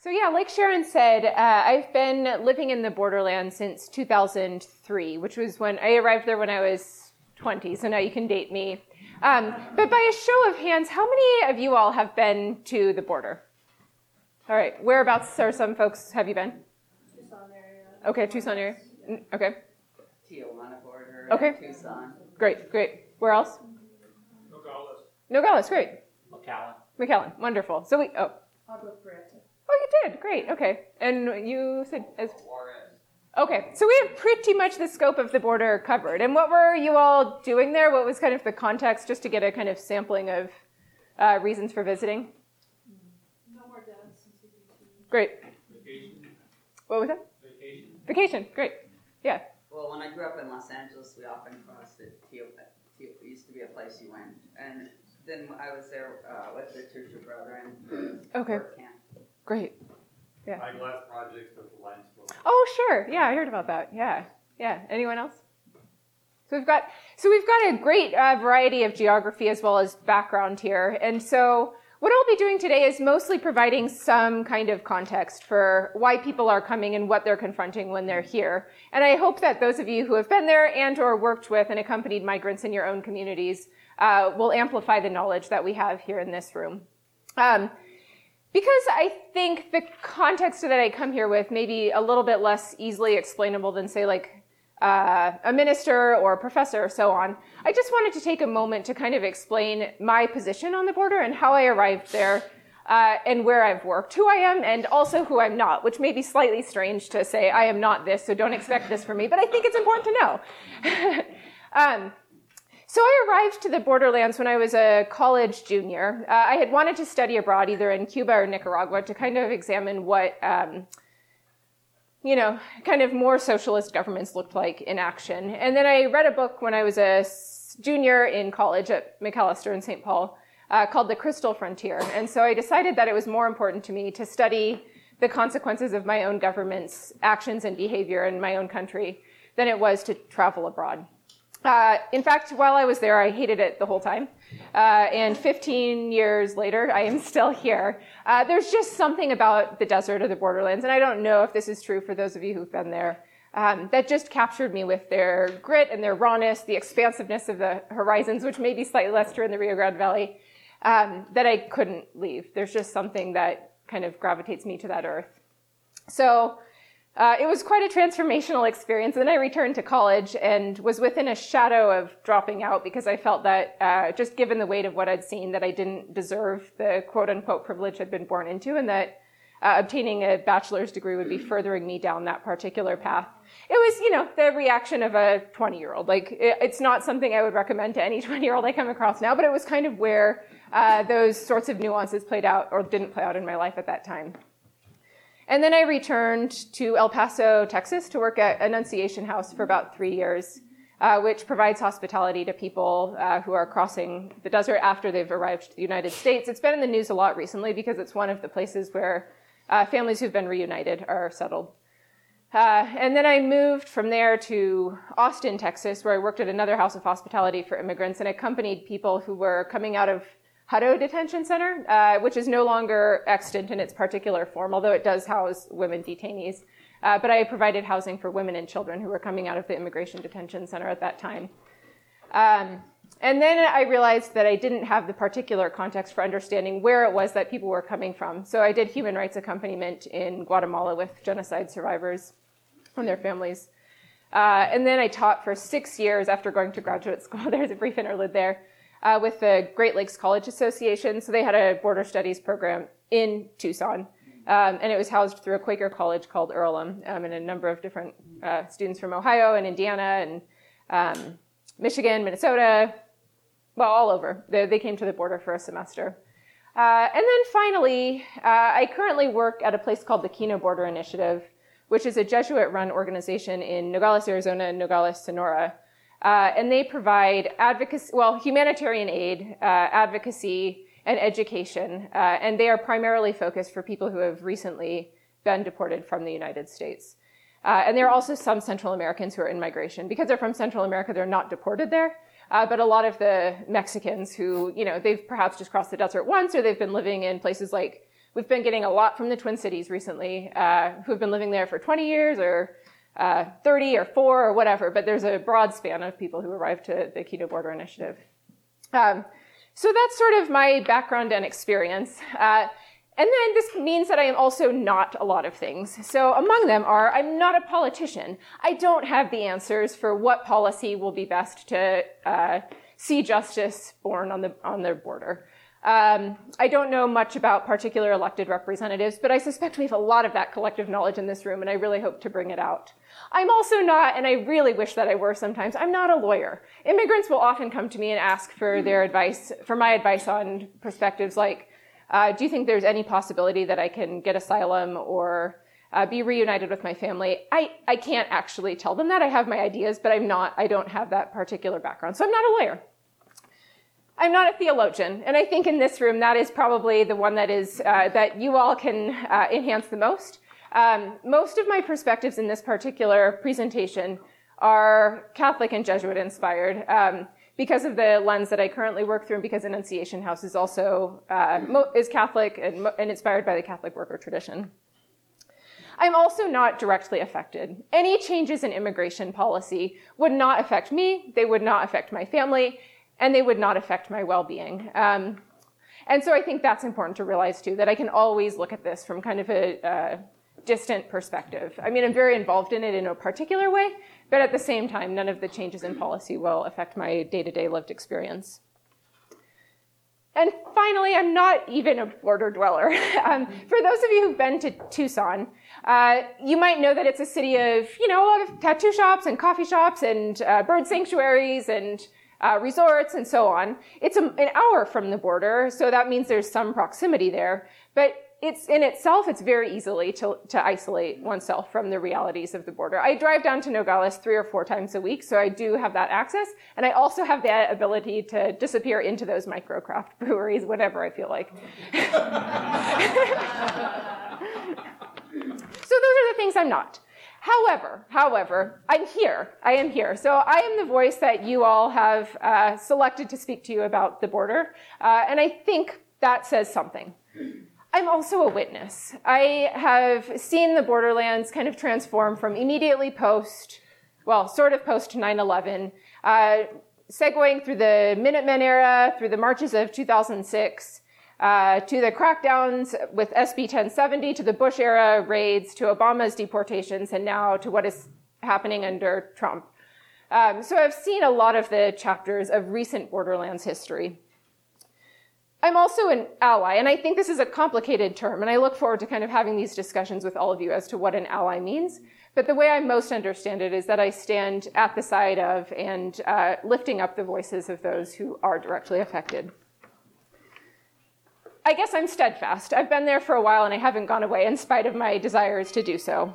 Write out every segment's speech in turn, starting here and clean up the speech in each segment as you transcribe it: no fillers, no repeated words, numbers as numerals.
So yeah, like Sharon said, I've been living in the borderlands since 2003, which was when I arrived there when I was 20, so now you can date me. But by a show of hands, how many of you all have been to the border? All right, whereabouts are some folks, have you been? Tucson area. Okay, Tucson area. Okay. Tijuana border. Okay. Tucson. Great. Where else? Nogales. Nogales, great. McAllen. Wonderful. So I'll go for it. Oh, you did, great, okay. And you said as Juarez. Okay, so we have pretty much the scope of the border covered. And what were you all doing there? What was kind of the context, just to get a kind of sampling of reasons for visiting? No more deaths in CBT. Great. Vacation. What was that? Vacation, great. Yeah. Well, when I grew up in Los Angeles, we often crossed it. It used to be a place you went. And then I was there with the Church of Brethren. Okay. Work camp. Great. Yeah. Eyeglass projects with the Lions Club. Oh, sure. Yeah, I heard about that. Yeah. Anyone else? So we've got a great variety of geography as well as background here. And so what I'll be doing today is mostly providing some kind of context for why people are coming and what they're confronting when they're here. And I hope that those of you who have been there and or worked with and accompanied migrants in your own communities will amplify the knowledge that we have here in this room. Because I think the context that I come here with may be a little bit less easily explainable than, say, like a minister or a professor or so on, I just wanted to take a moment to kind of explain my position on the border and how I arrived there and where I've worked, who I am, and also who I'm not, which may be slightly strange to say I am not this, so don't expect this from me, but I think it's important to know. So I arrived to the borderlands when I was a college junior. I had wanted to study abroad, either in Cuba or Nicaragua, to kind of examine what, kind of more socialist governments looked like in action. And then I read a book when I was a junior in college at Macalester in St. Paul called The Crystal Frontier. And so I decided that it was more important to me to study the consequences of my own government's actions and behavior in my own country than it was to travel abroad. In fact, while I was there, I hated it the whole time. And 15 years later, I am still here. There's just something about the desert or the borderlands, and I don't know if this is true for those of you who've been there, that just captured me with their grit and their rawness, the expansiveness of the horizons, which may be slightly less true in the Rio Grande Valley, that I couldn't leave. There's just something that kind of gravitates me to that earth. So it was quite a transformational experience. Then I returned to college and was within a shadow of dropping out because I felt that just given the weight of what I'd seen, that I didn't deserve the quote-unquote privilege I'd been born into, and that obtaining a bachelor's degree would be furthering me down that particular path. It was, the reaction of a 20-year-old. Like, it's not something I would recommend to any 20-year-old I come across now, but it was kind of where those sorts of nuances played out or didn't play out in my life at that time. And then I returned to El Paso, Texas, to work at Annunciation House for about 3 years, which provides hospitality to people who are crossing the desert after they've arrived to the United States. It's been in the news a lot recently because it's one of the places where families who've been reunited are settled. And then I moved from there to Austin, Texas, where I worked at another house of hospitality for immigrants and accompanied people who were coming out of Hutto Detention Center, which is no longer extant in its particular form, although it does house women detainees. But I provided housing for women and children who were coming out of the Immigration Detention Center at that time. And then I realized that I didn't have the particular context for understanding where it was that people were coming from. So I did human rights accompaniment in Guatemala with genocide survivors and their families. And then I taught for 6 years after going to graduate school. There's a brief interlude there. With the Great Lakes College Association. So they had a border studies program in Tucson. And it was housed through a Quaker college called Earlham, and a number of different students from Ohio and Indiana and Michigan, Minnesota, well, all over. They came to the border for a semester. And then finally, I currently work at a place called the Kino Border Initiative, which is a Jesuit-run organization in Nogales, Arizona, and Nogales, Sonora. And they provide humanitarian aid, advocacy, and education. And they are primarily focused for people who have recently been deported from the United States. And there are also some Central Americans who are in migration. Because they're from Central America, they're not deported there. But a lot of the Mexicans who, they've perhaps just crossed the desert once, or they've been living in places like We've been getting a lot from the Twin Cities recently, who've been living there for 20 years or 30 or 4 or whatever, but there's a broad span of people who arrived to the Kino Border Initiative. So that's sort of my background and experience. And then this means that I am also not a lot of things. So among them are, I'm not a politician. I don't have the answers for what policy will be best to see justice born on the border. I don't know much about particular elected representatives, but I suspect we have a lot of that collective knowledge in this room, and I really hope to bring it out. I'm also not, and I really wish that I were sometimes, I'm not a lawyer. Immigrants will often come to me and ask for their advice, for my advice on perspectives like, do you think there's any possibility that I can get asylum or be reunited with my family? I can't actually tell them that. I have my ideas, but I don't have that particular background. So I'm not a lawyer. I'm not a theologian, and I think in this room that is probably the one that is that you all can enhance the most. Most of my perspectives in this particular presentation are Catholic and Jesuit inspired because of the lens that I currently work through, and because Annunciation House is also is Catholic and inspired by the Catholic worker tradition. I'm also not directly affected. Any changes in immigration policy would not affect me. They would not affect my family. And they would not affect my well-being. And so I think that's important to realize, too, that I can always look at this from kind of a distant perspective. I mean, I'm very involved in it in a particular way, but at the same time, none of the changes in policy will affect my day-to-day lived experience. And finally, I'm not even a border dweller. For those of you who've been to Tucson, you might know that it's a city of, a lot of tattoo shops and coffee shops and bird sanctuaries and resorts and so on. It's an hour from the border, so that means there's some proximity there. But it's very easily to isolate oneself from the realities of the border. I drive down to Nogales 3 or 4 times a week, so I do have that access. And I also have the ability to disappear into those microcraft breweries whenever I feel like. So those are the things I'm not. However, I'm here. I am here. So I am the voice that you all have selected to speak to you about the border. And I think that says something. I'm also a witness. I have seen the borderlands kind of transform from immediately post 9/11, segueing through the Minutemen era, through the marches of 2006, to the crackdowns with SB 1070, to the Bush era raids, to Obama's deportations, and now to what is happening under Trump. So I've seen a lot of the chapters of recent borderlands history. I'm also an ally, and I think this is a complicated term, and I look forward to kind of having these discussions with all of you as to what an ally means. But the way I most understand it is that I stand at the side of and lifting up the voices of those who are directly affected. I guess I'm steadfast. I've been there for a while, and I haven't gone away in spite of my desires to do so.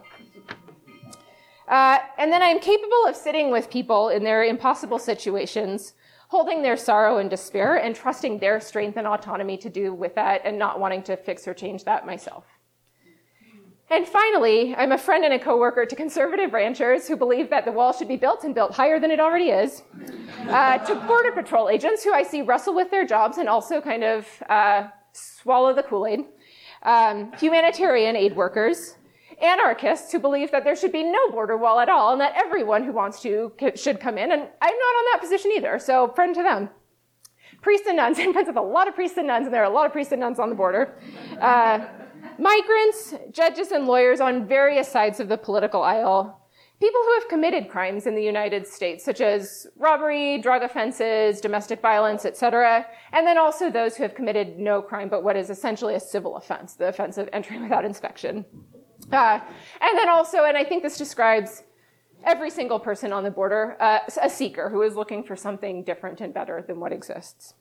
And then I'm capable of sitting with people in their impossible situations, holding their sorrow and despair, and trusting their strength and autonomy to do with that, and not wanting to fix or change that myself. And finally, I'm a friend and a coworker to conservative ranchers who believe that the wall should be built and built higher than it already is, to Border Patrol agents who I see wrestle with their jobs and also kind of swallow the Kool-Aid, humanitarian aid workers, anarchists who believe that there should be no border wall at all and that everyone who wants to should come in. And I'm not on that position either, so friend to them. Priests and nuns. I'm friends with a lot of priests and nuns, and there are a lot of priests and nuns on the border. Migrants, judges, and lawyers on various sides of the political aisle. People who have committed crimes in the United States, such as robbery, drug offenses, domestic violence, etc. And then also those who have committed no crime, but what is essentially a civil offense, the offense of entering without inspection. And then also, and I think this describes every single person on the border, a seeker who is looking for something different and better than what exists.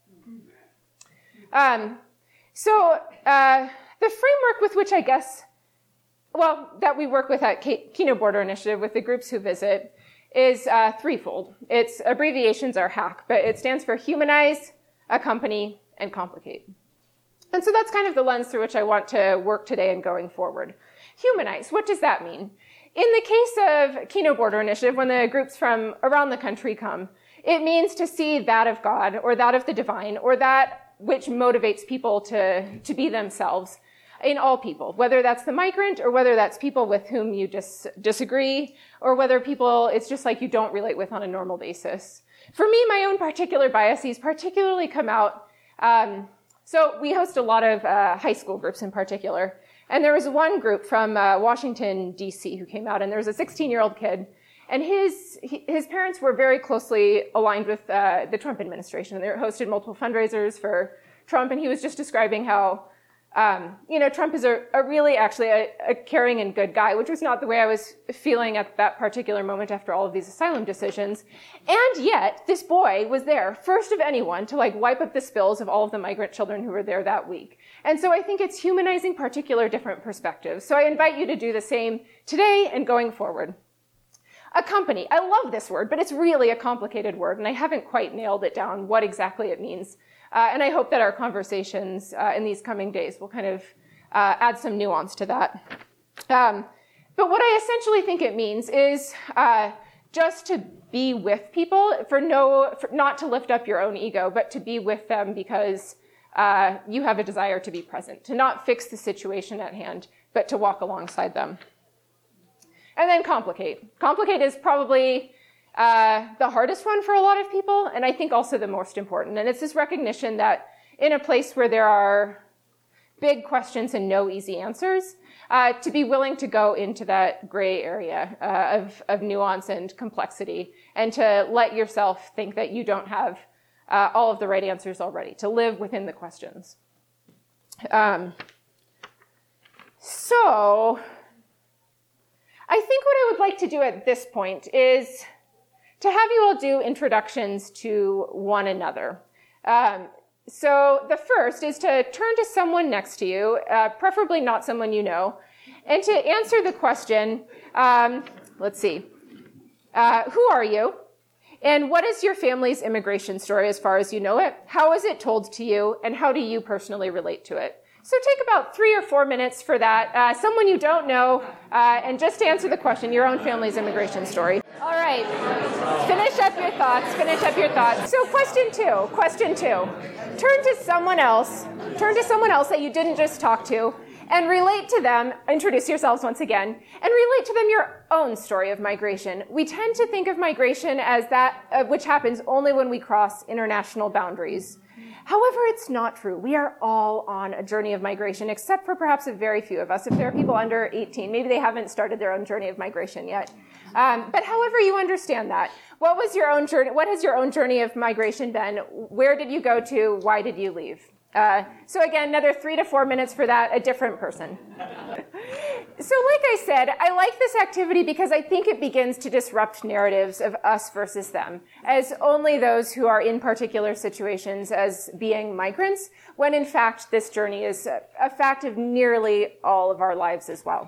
So the framework with which that we work with at Kino Border Initiative with the groups who visit is threefold. Its abbreviations are HACC, but it stands for Humanize, Accompany, and Complicate. And so that's kind of the lens through which I want to work today and going forward. Humanize, what does that mean? In the case of Kino Border Initiative, when the groups from around the country come, it means to see that of God or that of the divine or that which motivates people to be themselves in all people, whether that's the migrant or whether that's people with whom you disagree, or whether people it's just like you don't relate with on a normal basis. For me, my own particular biases particularly come out. So we host a lot of high school groups in particular. And there was one group from Washington, D.C. who came out, and there was a 16-year-old kid. And his parents were very closely aligned with the Trump administration. They hosted multiple fundraisers for Trump, and he was just describing how, Trump is a really actually a caring and good guy, which was not the way I was feeling at that particular moment after all of these asylum decisions. And yet, this boy was there, first of anyone, to wipe up the spills of all of the migrant children who were there that week. And so I think it's humanizing particular different perspectives. So I invite you to do the same today and going forward. Accompany. I love this word, but it's really a complicated word, and I haven't quite nailed it down what exactly it means. And I hope that our conversations in these coming days will kind of add some nuance to that. But what I essentially think it means is just to be with people, for not to lift up your own ego, but to be with them because you have a desire to be present, to not fix the situation at hand, but to walk alongside them. And then complicate. Complicate is probably the hardest one for a lot of people, and I think also the most important. And it's this recognition that in a place where there are big questions and no easy answers, to be willing to go into that gray area of nuance and complexity, and to let yourself think that you don't have all of the right answers already, to live within the questions. So I think what I would like to do at this point is to have you all do introductions to one another. So the first is to turn to someone next to you, preferably not someone you know, and to answer the question, let's see, who are you? And what is your family's immigration story as far as you know it? How is it told to you? And how do you personally relate to it? So take about 3 or 4 minutes for that. Someone you don't know, and just to answer the question, your own family's immigration story. All right. Finish up your thoughts. So question two. Turn to someone else that you didn't just talk to, and relate to them, introduce yourselves once again, and relate to them your own story of migration. We tend to think of migration as that which happens only when we cross international boundaries. However, it's not true. We are all on a journey of migration, except for perhaps a very few of us. If there are people under 18, maybe they haven't started their own journey of migration yet. But however you understand that, what was your own journey? What has your own journey of migration been? Where did you go to? Why did you leave? So again, another 3 to 4 minutes for that, a different person. So like I said, I like this activity because I think it begins to disrupt narratives of us versus them, as only those who are in particular situations as being migrants, when in fact this journey is a fact of nearly all of our lives as well.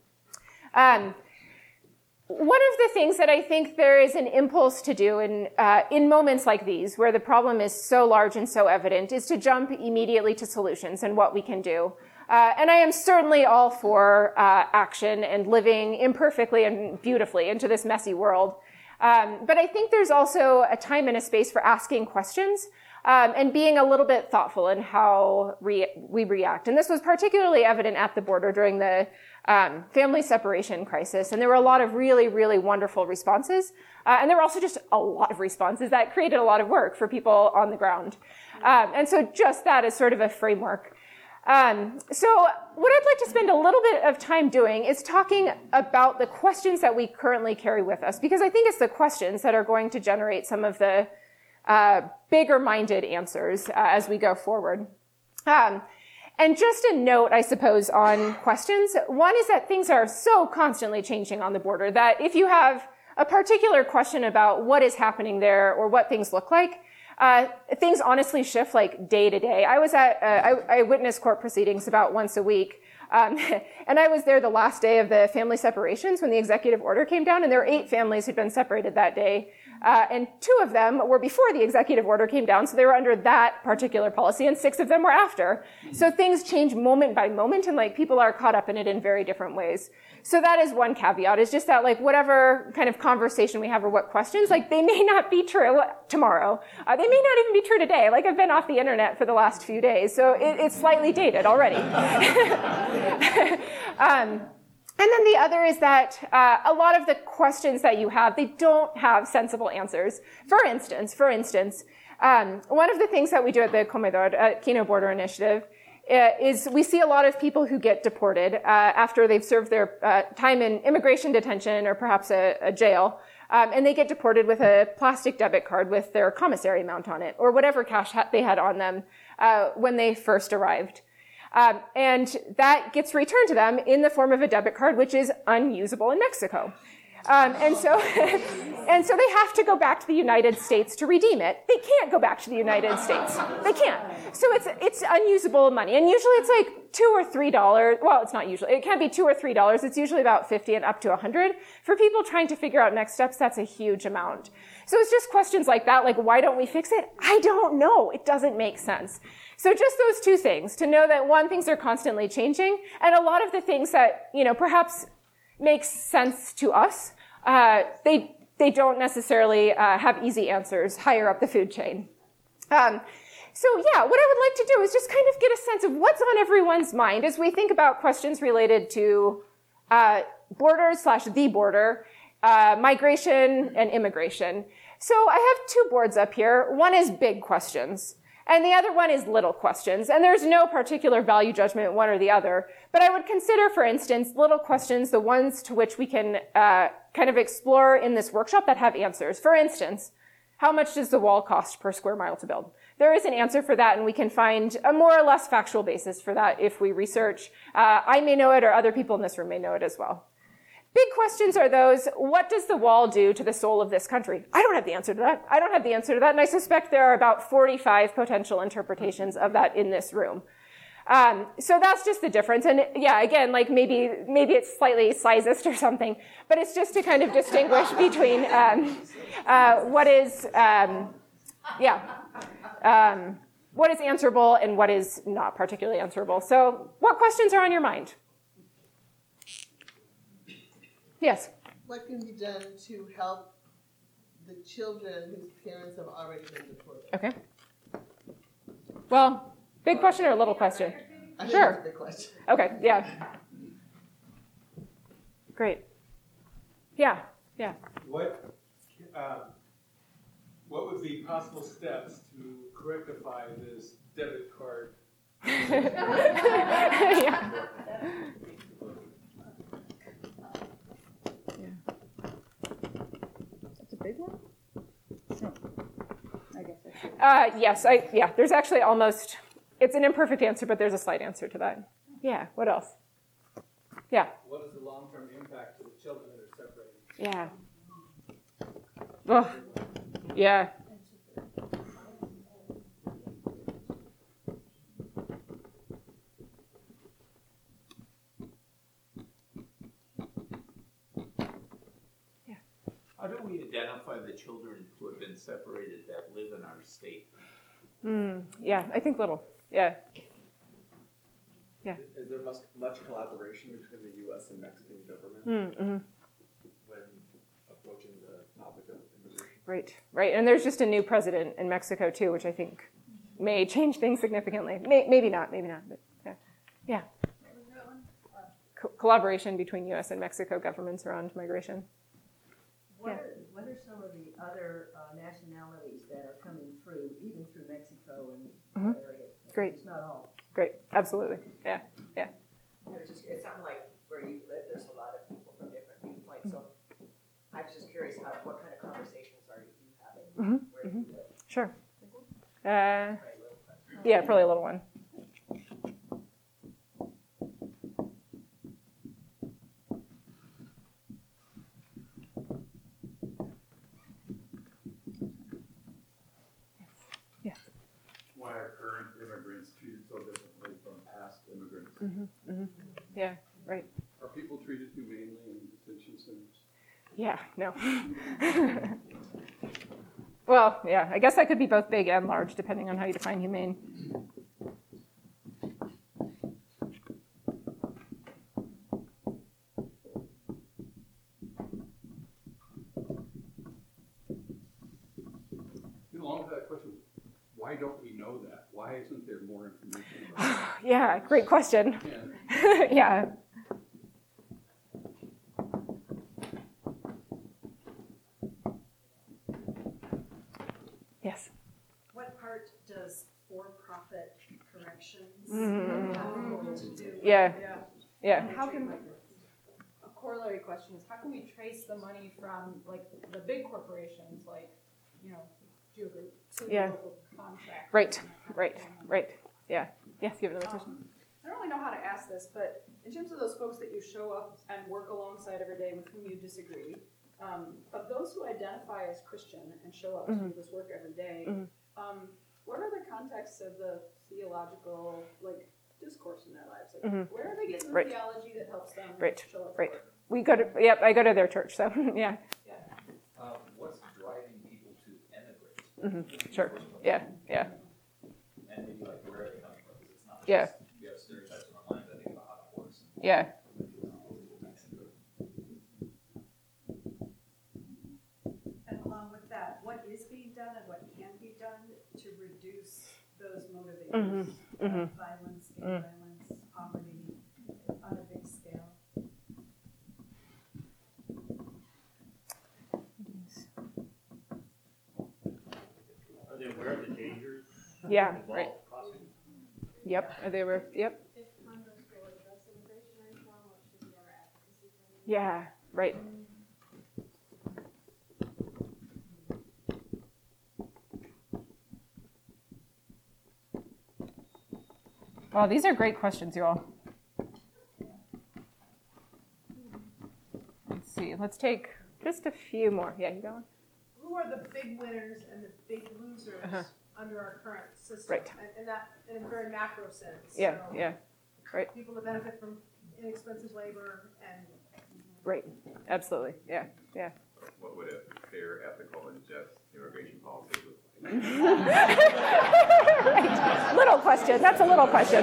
One of the things that I think there is an impulse to do in moments like these, where the problem is so large and so evident, is to jump immediately to solutions and what we can do. And I am certainly all for action and living imperfectly and beautifully into this messy world. But I think there's also a time and a space for asking questions and being a little bit thoughtful in how we react. And this was particularly evident at the border during the family separation crisis. And there were a lot of really, really wonderful responses. And there were also just a lot of responses that created a lot of work for people on the ground. And so just that is sort of a framework. So what I'd like to spend a little bit of time doing is talking about the questions that we currently carry with us, because I think it's the questions that are going to generate some of the bigger-minded answers as we go forward. And just a note, I suppose, on questions. One is that things are so constantly changing on the border that if you have a particular question about what is happening there or what things look like, things honestly shift like day to day. I was at, I witness court proceedings about once a week. And I was there the last day of the family separations when the executive order came down, and there were 8 families who'd been separated that day. And 2 of them were before the executive order came down, so they were under that particular policy, and 6 of them were after. So things change moment by moment, and like people are caught up in it in very different ways. So that is one caveat, is just that like whatever kind of conversation we have or what questions, like they may not be true tomorrow. They may not even be true today. Like I've been off the internet for the last few days, so it's slightly dated already. And then the other is that a lot of the questions that you have, they don't have sensible answers. For instance, one of the things that we do at the Comedor, Kino Border Initiative, is we see a lot of people who get deported after they've served their time in immigration detention or perhaps a jail, and they get deported with a plastic debit card with their commissary amount on it, or whatever cash they had on them when they first arrived. And that gets returned to them in the form of a debit card, which is unusable in Mexico. And so they have to go back to the United States to redeem it. They can't go back to the United States. They can't. So it's unusable money. And usually it's like $2 or $3. Well, it's not usually. It can be $2 or $3. It's usually about 50 and up to 100. For people trying to figure out next steps, that's a huge amount. So it's just questions like that, like why don't we fix it? I don't know. It doesn't make sense. So just those 2 things, to know that one, things are constantly changing, and a lot of the things that, perhaps makes sense to us, they don't necessarily have easy answers higher up the food chain. So yeah, what I would like to do is just kind of get a sense of what's on everyone's mind as we think about questions related to borders/the border, migration and immigration. So I have 2 boards up here. One is big questions, and the other one is little questions. And there's no particular value judgment one or the other. But I would consider, for instance, little questions, the ones to which we can kind of explore in this workshop that have answers. For instance, how much does the wall cost per square mile to build? There is an answer for that, and we can find a more or less factual basis for that if we research. I may know it, or other people in this room may know it as well. Big questions are those, what does the wall do to the soul of this country? I don't have the answer to that. I don't have the answer to that, and I suspect there are about 45 potential interpretations of that in this room. So that's just the difference. And yeah, again, like maybe it's slightly sizist or something, but it's just to kind of distinguish between what is answerable and what is not particularly answerable. So what questions are on your mind? Yes? What can be done to help the children whose parents have already been deported? Okay. Well, big question or a little question? I think Sure. that's a big question. Okay, yeah. Great. Yeah. What would be possible steps to rectify this debit card? Yeah. That's a big one? No. I guess I should. Yes, there's actually almost, it's an imperfect answer, but there's a slight answer to that. Yeah, what else? Yeah. What is the long-term impact to the children that are separated? Yeah. Oh, yeah. How do we identify the children who have been separated that live in our state? Yeah, I think little. Yeah. Is there much collaboration between the U.S. and Mexican government when approaching the topic of immigration? Right. And there's just a new president in Mexico too, which I think may change things significantly. Maybe not, but yeah. Collaboration between U.S. and Mexico governments around migration. What are some of the other nationalities that are coming through, even through Mexico and other areas? Great. It's not all. Great. Absolutely. Yeah. It sounds like where you live, there's a lot of people from different viewpoints. So I was just curious, what kind of conversations are you having where you live? Sure. Yeah, probably a little one. Why are current immigrants treated so differently from past immigrants? Yeah, right. Are people treated humanely in detention centers? Yeah, no. Well, yeah, I guess that could be both big and large, depending on how you define humane. Along with that question, why don't we know that? Why isn't there more information about it? Yeah, great question. Yeah. Yeah. Yes. What part does for-profit corrections Mm. have to do with? Yeah. Yeah. How can, a corollary question is, how can we trace the money from, like, the big corporations, like, Geo Group, to the Yeah. local contract? Right. Yeah. Yes, you have another question? I don't really know how to ask this, but in terms of those folks that you show up and work alongside every day with whom you disagree, of those who identify as Christian and show up to do this work every day, what are the contexts of the theological, like, discourse in their lives? Like, where are they getting the theology that helps them show up at work? We go to, yep, I go to their church, so, yeah. What's driving people to emigrate? Sure, yeah. And maybe like where are they coming from? 'Cause it's not Yeah. just, you have stereotypes in our mind that think about how it works. Yeah. And along with that, what is being done and what can be done to reduce those motivators of violence, gang violence, poverty on a big scale? Are they aware of the dangers? Yeah, involved right. crossing? Yep, they were, yep. If Congress will address immigration reform, what should be our advocacy for them? Yeah, right. Well, these are great questions, you all. Let's see. Let's take just a few more. Yeah, you going? Who are the big winners and the big losers under our current system? Right. And that in a very macro sense. Yeah, So yeah. Right. people that benefit from inexpensive labor and Right. Absolutely. Yeah, yeah. What would a fair, ethical, and just immigration policy look like? Right. Little question. That's a little question.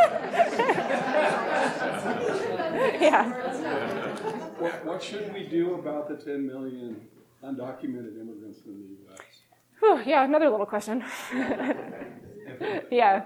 Yeah. What should we do about the 10 million undocumented immigrants in the U.S.? Whew, yeah, another little question. Yeah.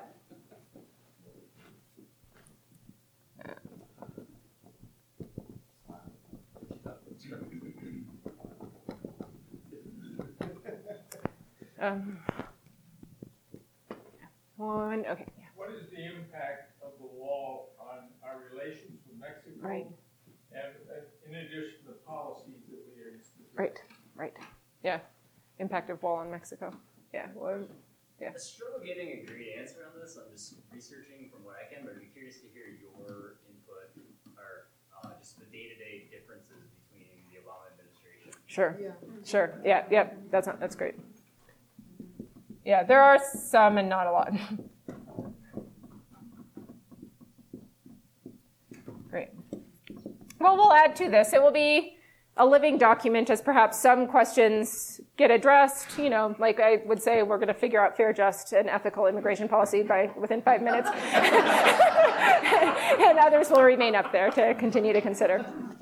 One, okay, yeah. What is the impact of the wall on our relations with Mexico? Right. And in addition to the policies that we are instituting? Right. Yeah. Impact of wall on Mexico. Yeah. Well, yeah. I struggle getting a great answer on this. I'm just researching from what I can, but I'd be curious to hear your input or just the day-to-day differences between the Obama administration. Sure. Yeah. That's great. Yeah, there are some and not a lot. Great. Well, we'll add to this. It will be a living document as perhaps some questions get addressed. Like I would say, we're going to figure out fair, just, and ethical immigration policy within 5 minutes. And others will remain up there to continue to consider.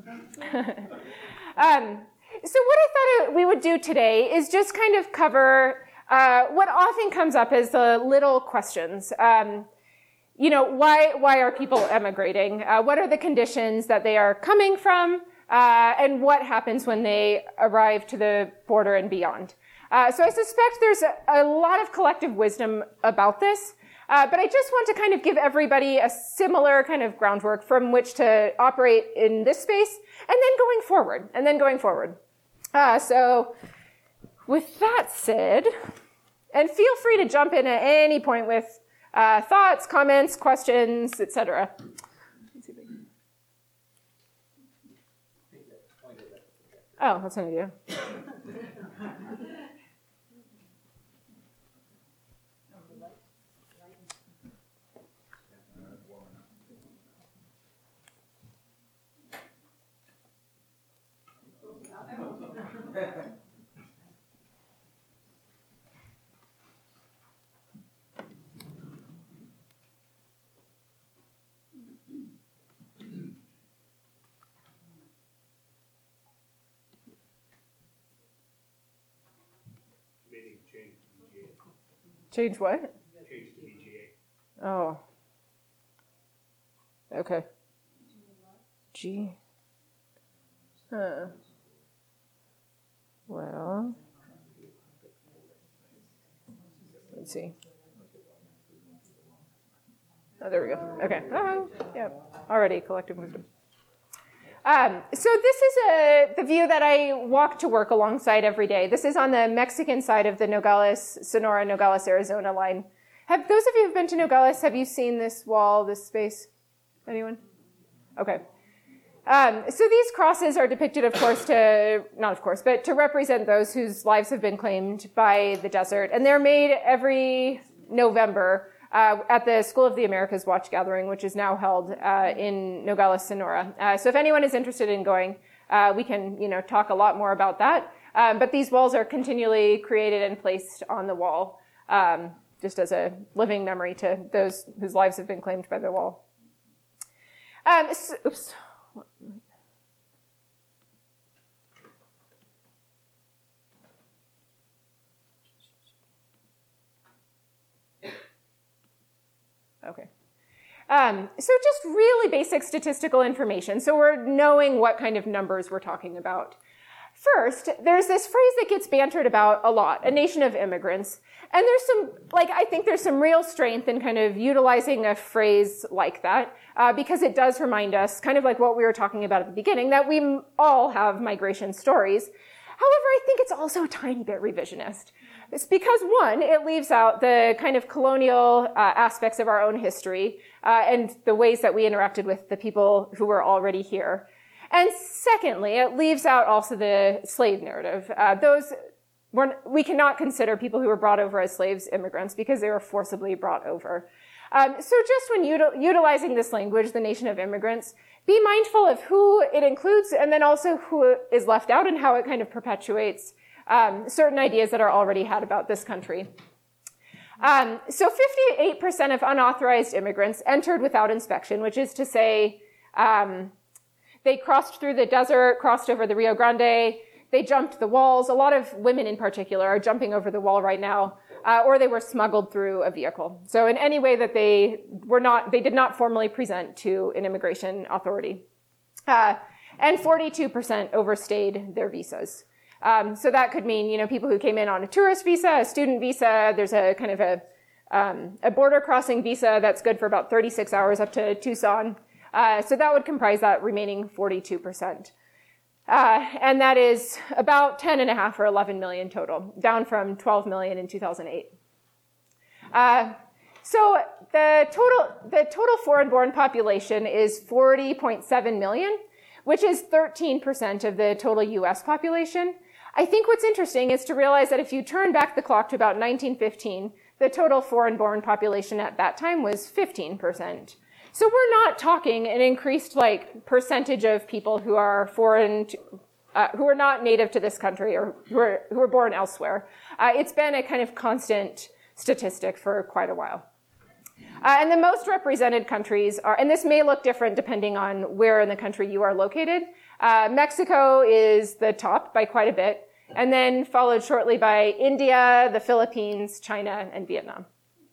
So what I thought we would do today is just kind of cover what often comes up as the little questions. Why are people emigrating? What are the conditions that they are coming from? And what happens when they arrive to the border and beyond? So I suspect there's a lot of collective wisdom about this. But I just want to kind of give everybody a similar kind of groundwork from which to operate in this space and then going forward. So with that said, and feel free to jump in at any point with thoughts, comments, questions, etc. Oh, that's an idea. Change what? Change to VGA. Oh. Okay. G. Huh. Well. Let's see. Oh, there we go. Okay. Oh, yeah. Already collective wisdom. So this is the view that I walk to work alongside every day. This is on the Mexican side of the Nogales, Sonora, Nogales, Arizona line. Have those of you who've been to Nogales, have you seen this wall, this space? Anyone? Okay. So these crosses are depicted, of course, but to represent those whose lives have been claimed by the desert. And they're made every November at the School of the Americas Watch Gathering, which is now held in Nogales, Sonora. So if anyone is interested in going, we can, talk a lot more about that. But these walls are continually created and placed on the wall, just as a living memory to those whose lives have been claimed by the wall. Oops. Okay. So just really basic statistical information. So we're knowing what kind of numbers we're talking about. First, there's this phrase that gets bantered about a lot, a nation of immigrants. And I think there's some real strength in kind of utilizing a phrase like that, because it does remind us, kind of like what we were talking about at the beginning, that we all have migration stories. However, I think it's also a tiny bit revisionist. It's because, one, it leaves out the kind of colonial aspects of our own history and the ways that we interacted with the people who were already here. And secondly, it leaves out also the slave narrative. We cannot consider people who were brought over as slaves immigrants because they were forcibly brought over. So just when utilizing this language, the nation of immigrants, be mindful of who it includes and then also who is left out and how it kind of perpetuates certain ideas that are already had about this country. So 58% of unauthorized immigrants entered without inspection, which is to say they crossed through the desert, crossed over the Rio Grande, they jumped the walls. A lot of women in particular are jumping over the wall right now, or they were smuggled through a vehicle. So in any way that they did not formally present to an immigration authority. And 42% overstayed their visas. So that could mean, people who came in on a tourist visa, a student visa. There's a kind of a border crossing visa that's good for about 36 hours up to Tucson. So that would comprise that remaining 42%. And that is about 10.5 or 11 million total, down from 12 million in 2008. So the total foreign-born population is 40.7 million, which is 13% of the total U.S. population. I think what's interesting is to realize that if you turn back the clock to about 1915, the total foreign-born population at that time was 15%. So we're not talking an increased percentage of people who are foreign, who are not native to this country or who are born elsewhere. It's been a kind of constant statistic for quite a while. And the most represented countries are, and this may look different depending on where in the country you are located. Mexico is the top by quite a bit, and then followed shortly by India, the Philippines, China, and Vietnam.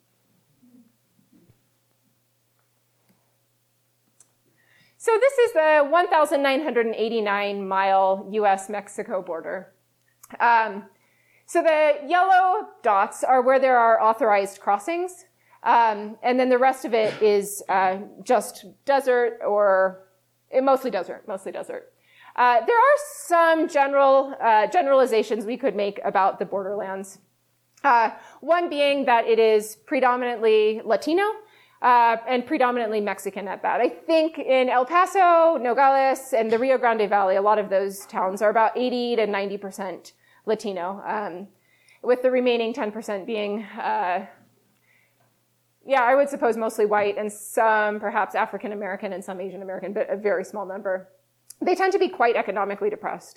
So this is the 1,989-mile U.S.-Mexico border. So the yellow dots are where there are authorized crossings, and then the rest of it is just desert or mostly desert. There are some generalizations we could make about the borderlands. One being that it is predominantly Latino, and predominantly Mexican at that. I think in El Paso, Nogales, and the Rio Grande Valley, a lot of those towns are about 80 to 90% Latino, with the remaining 10% being, I would suppose mostly white and some perhaps African American and some Asian American, but a very small number. They tend to be quite economically depressed.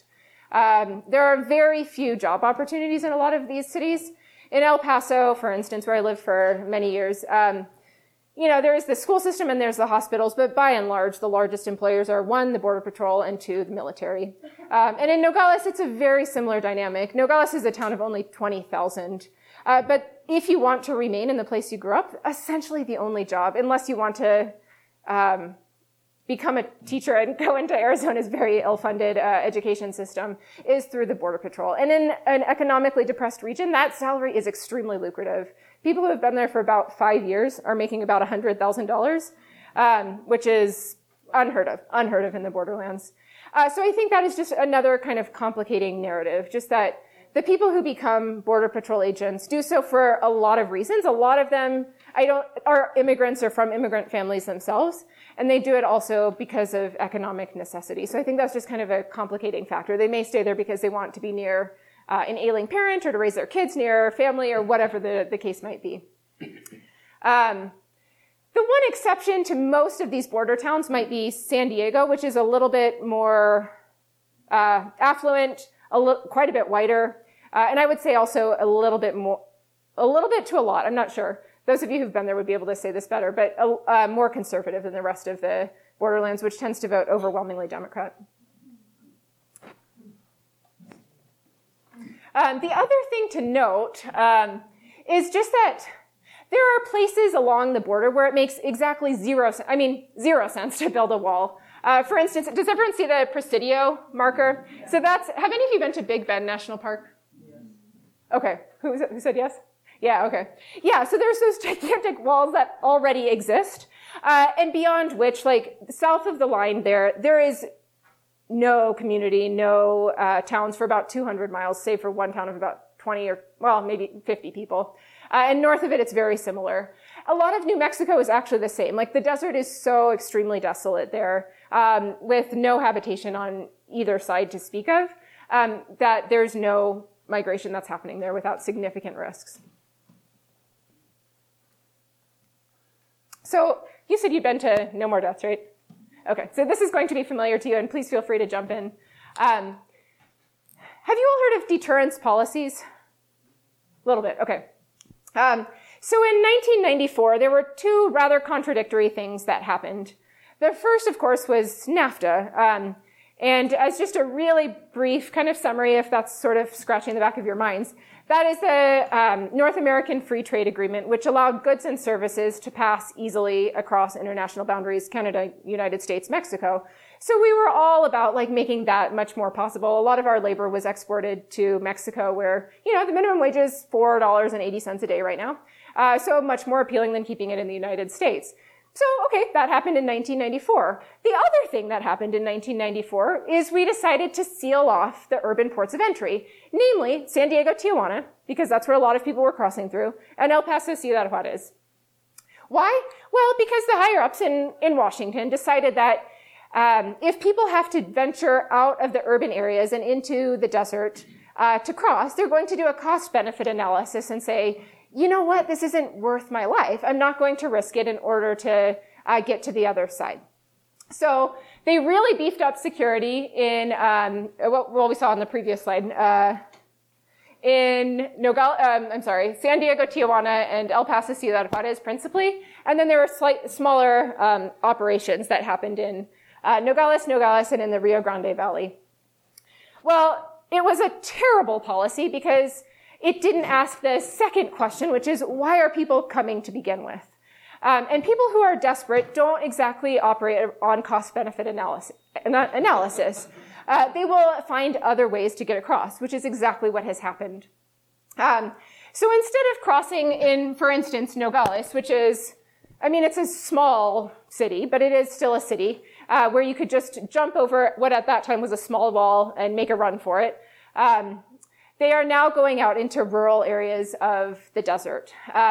There are very few job opportunities in a lot of these cities. In El Paso, for instance, where I lived for many years, there's the school system and there's the hospitals, but by and large, the largest employers are 1, the Border Patrol, and 2, the military. And in Nogales, it's a very similar dynamic. Nogales is a town of only 20,000. But if you want to remain in the place you grew up, essentially the only job, unless you want to become a teacher and go into Arizona's very ill-funded education system, is through the Border Patrol. And in an economically depressed region, that salary is extremely lucrative. People who have been there for about 5 years are making about $100,000, which is unheard of in the borderlands. So I think that is just another kind of complicating narrative, just that the people who become Border Patrol agents do so for a lot of reasons. A lot of them are immigrants or from immigrant families themselves, and they do it also because of economic necessity. So I think that's just kind of a complicating factor. They may stay there because they want to be near an ailing parent or to raise their kids near family or whatever the case might be. The one exception to most of these border towns might be San Diego, which is a little bit more affluent, quite a bit whiter, and I would say also a little bit to a lot, I'm not sure. Those of you who've been there would be able to say this better, but more conservative than the rest of the borderlands, which tends to vote overwhelmingly Democrat. The other thing to note is just that there are places along the border where it makes exactly zero sense to build a wall. For instance, does everyone see the Presidio marker? Yeah. So have any of you been to Big Bend National Park? Yes. Okay, who said yes? Yeah, okay. Yeah, so there's those gigantic walls that already exist, and beyond which, like, south of the line there is no community, no towns for about 200 miles, save for one town of about 20 or, well, maybe 50 people. And north of it, it's very similar. A lot of New Mexico is actually the same. Like, the desert is so extremely desolate there, with no habitation on either side to speak of, that there's no migration that's happening there without significant risks. So you said you'd been to No More Deaths, right? Okay, so this is going to be familiar to you, and please feel free to jump in. Have you all heard of deterrence policies? A little bit, okay. So in 1994, there were 2 rather contradictory things that happened. The first, of course, was NAFTA. And as just a really brief kind of summary, if that's sort of scratching the back of your minds, that is the North American Free Trade Agreement, which allowed goods and services to pass easily across international boundaries, Canada, United States, Mexico. So we were all about, like, making that much more possible. A lot of our labor was exported to Mexico, where, the minimum wage is $4.80 a day right now. So much more appealing than keeping it in the United States. So, okay, that happened in 1994. The other thing that happened in 1994 is we decided to seal off the urban ports of entry, namely San Diego, Tijuana, because that's where a lot of people were crossing through, and El Paso, Ciudad Juarez. Why? Well, because the higher-ups in Washington decided that if people have to venture out of the urban areas and into the desert to cross, they're going to do a cost-benefit analysis and say, you know what, this isn't worth my life. I'm not going to risk it in order to get to the other side. So they really beefed up security in, what we saw on the previous slide, in San Diego, Tijuana, and El Paso, Ciudad Juarez principally. And then there were smaller operations that happened in Nogales, and in the Rio Grande Valley. Well, it was a terrible policy because it didn't ask the second question, which is, why are people coming to begin with? And people who are desperate don't exactly operate on cost-benefit analysis. They will find other ways to get across, which is exactly what has happened. So instead of crossing in, for instance, Nogales, which is, it's a small city, but it is still a city, where you could just jump over what at that time was a small wall and make a run for it. They are now going out into rural areas of the desert.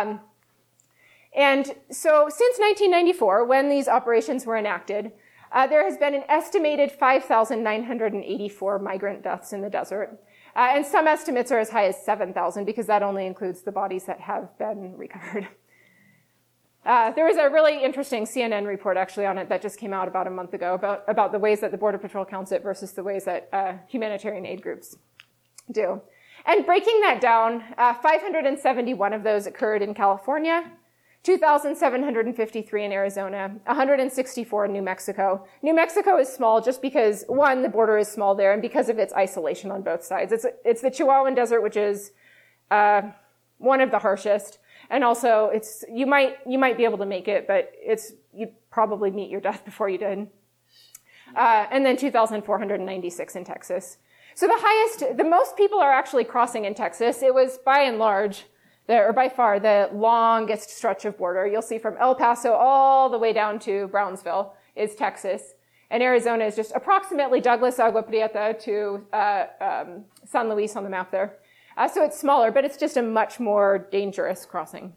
And so since 1994, when these operations were enacted, there has been an estimated 5,984 migrant deaths in the desert. And some estimates are as high as 7,000 because that only includes the bodies that have been recovered. There was a really interesting CNN report actually on it that just came out about a month ago about the ways that the Border Patrol counts it versus the ways that humanitarian aid groups do. And breaking that down, 571 of those occurred in California, 2,753 in Arizona, 164 in New Mexico. New Mexico is small just because, one, the border is small there, and because of its isolation on both sides. It's the Chihuahuan Desert, which is one of the harshest, and also you might be able to make it, but you'd probably meet your death before you did. And then 2,496 in Texas. So the most people are actually crossing in Texas. It was by and large, by far, the longest stretch of border. You'll see from El Paso all the way down to Brownsville is Texas. And Arizona is just approximately Douglas, Agua Prieta to San Luis on the map there. So it's smaller, but it's just a much more dangerous crossing.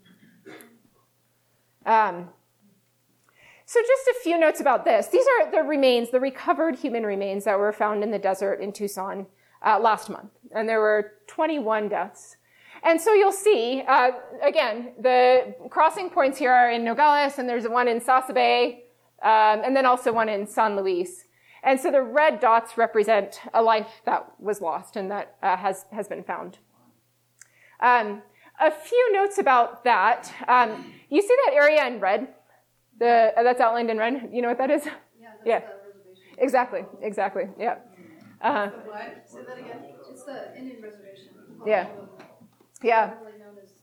So just a few notes about this. These are the remains, the recovered human remains that were found in the desert in Tucson last month. And there were 21 deaths. And so you'll see, again, the crossing points here are in Nogales, and there's one in Sasabe, and then also one in San Luis. And so the red dots represent a life that was lost and that has been found. A few notes about that. You see that area in red? That's outlined in red. You know what that is? Yeah, that's the reservation. Exactly. Yeah. What? Say that again. It's the Indian reservation. Yeah. Yeah. Formerly known as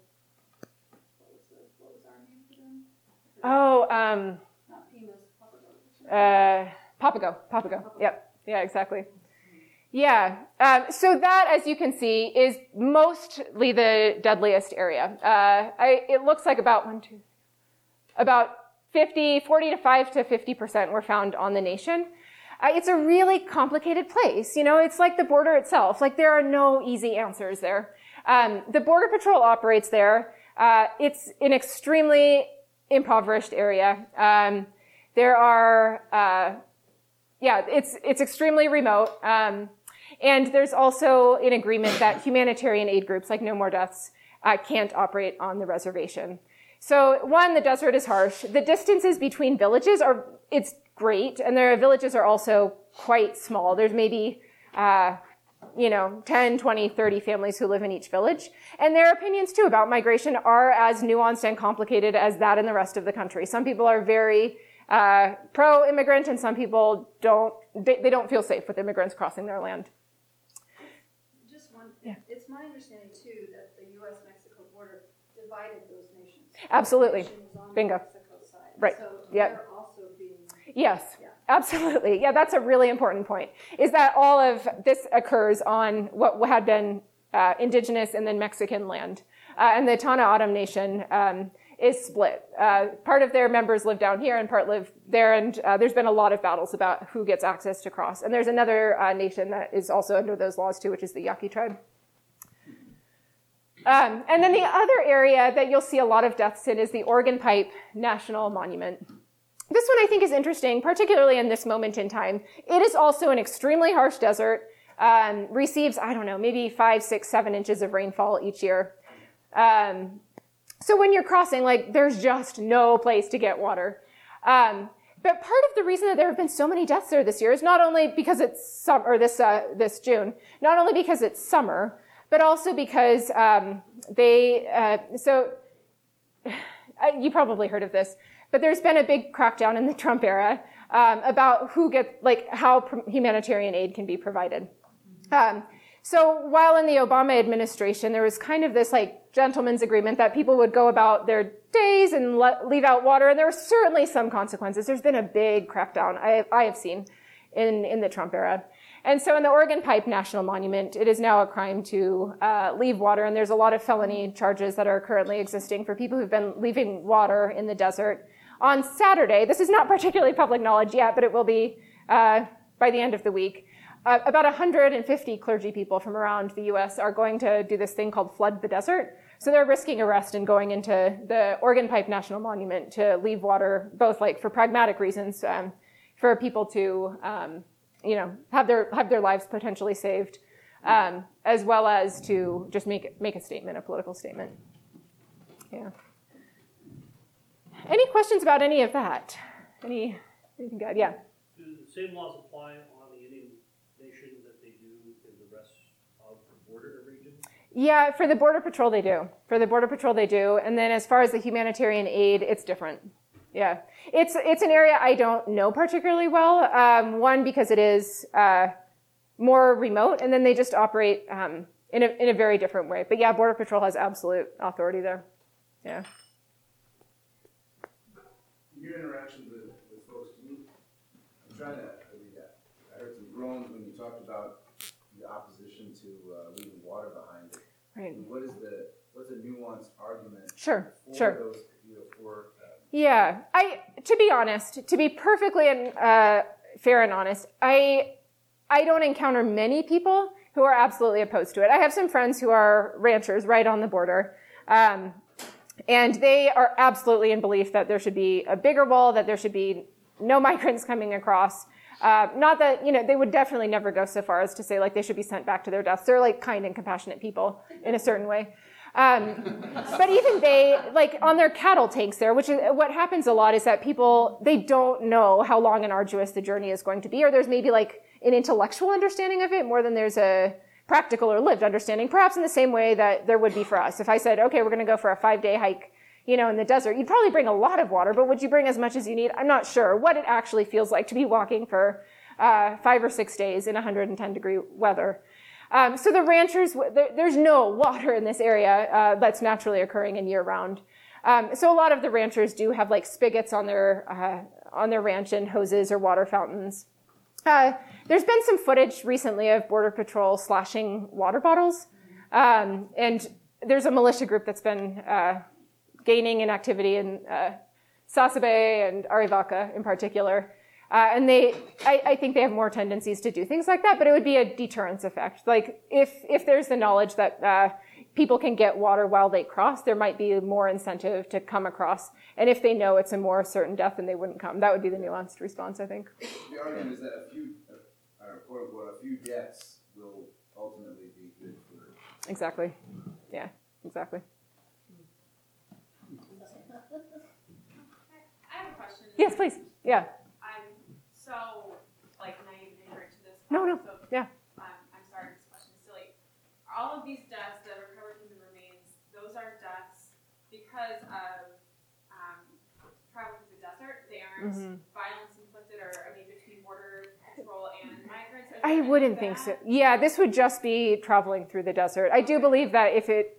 what was our name for them? Not Pimas, Papago. Yep. Yeah, exactly. Yeah. So that, as you can see, is mostly the deadliest area. It looks like about 45 to 50% were found on the nation. It's a really complicated place. It's like the border itself. Like, there are no easy answers there. The Border Patrol operates there. It's an extremely impoverished area. It's extremely remote. And there's also an agreement that humanitarian aid groups like No More Deaths can't operate on the reservation. So, one, the desert is harsh. The distances between villages it's great, and their villages are also quite small. There's maybe, 10, 20, 30 families who live in each village. And their opinions, too, about migration are as nuanced and complicated as that in the rest of the country. Some people are very pro-immigrant, and some people they don't feel safe with immigrants crossing their land. Just one thing. Yeah. It's my understanding, too, that the U.S.-Mexico border divided those nations. Absolutely. Bingo. Mexico's side. Right. So yep. they're also being... Yes. Yeah. Absolutely. Yeah, that's a really important point, is that all of this occurs on what had been indigenous and then Mexican land. And the Tana O'odham Nation is split. Part of their members live down here and part live there, and there's been a lot of battles about who gets access to cross. And there's another nation that is also under those laws too, which is the Yaqui tribe. And then the other area that you'll see a lot of deaths in is the Organ Pipe National Monument. This one I think is interesting, particularly in this moment in time. It is also an extremely harsh desert, receives, maybe 5, 6, 7 inches of rainfall each year. So when you're crossing, there's just no place to get water. But part of the reason that there have been so many deaths there this year is not only because it's summer, or this June, not only because it's summer, but also because you probably heard of this, but there's been a big crackdown in the Trump era about how humanitarian aid can be provided. So while in the Obama administration, there was kind of this gentleman's agreement that people would go about their days and leave out water, and there were certainly some consequences. There's been a big crackdown I have seen in the Trump era. And so in the Organ Pipe National Monument, it is now a crime to leave water, and there's a lot of felony charges that are currently existing for people who've been leaving water in the desert. On Saturday, this is not particularly public knowledge yet, but it will be by the end of the week, about 150 clergy people from around the U.S. are going to do this thing called Flood the Desert. So they're risking arrest and going into the Organ Pipe National Monument to leave water, both for pragmatic reasons, for people to have their lives potentially saved, as well as to just make a statement, a political statement. Yeah. Any questions about any of that? Anything good? Yeah. Do the same laws apply on the Indian Nation that they do in the rest of the border region? Yeah, for the Border Patrol they do. For the Border Patrol they do. And then as far as the humanitarian aid, it's different. Yeah. It's an area I don't know particularly well. One, because it is more remote, and then they just operate in a very different way. But yeah, Border Patrol has absolute authority there. Yeah. In your interactions with folks, I'm trying to, I heard some groans when you talked about the opposition to leaving water behind. Right. What's a nuanced argument? Sure. Those, Yeah, to be honest, to be perfectly fair and honest, I don't encounter many people who are absolutely opposed to it. I have some friends who are ranchers right on the border, and they are absolutely in belief that there should be a bigger wall, that there should be no migrants coming across. Not that, they would definitely never go so far as to say, like, they should be sent back to their deaths. They're, like, kind and compassionate people in a certain way. But even they, like, on their cattle tanks there, which is what happens a lot, is that people, they don't know how long and arduous the journey is going to be, or there's maybe, like, an intellectual understanding of it more than there's a practical or lived understanding, perhaps in the same way that there would be for us. If I said, okay, we're going to go for a 5-day hike, in the desert, you'd probably bring a lot of water, but would you bring as much as you need? I'm not sure what it actually feels like to be walking for 5 or 6 days in 110-degree weather. So the ranchers, there's no water in this area that's naturally occurring in year-round. So a lot of the ranchers do have, like, spigots on their ranch and hoses or water fountains. There's been some footage recently of Border Patrol slashing water bottles. And there's a militia group that's been gaining in activity in Sasabe and Arivaca in particular. And I think they have more tendencies to do things like that, but it would be a deterrence effect. Like, if there's the knowledge that people can get water while they cross, there might be more incentive to come across. And if they know it's a more certain death, then they wouldn't come. That would be the nuanced response, I think. The argument is that a few deaths will ultimately be good for... Exactly. Yeah, exactly. I have a question. Yes, please. Yeah. I'm so, naive and ignorant to this. No. So, yeah. I'm sorry, this question is silly. All of these deaths that are recovered from the remains, those are deaths because of traveling through the desert. They aren't violence inflicted between border patrol and migrants. I wouldn't think so. Yeah, this would just be traveling through the desert. I do believe that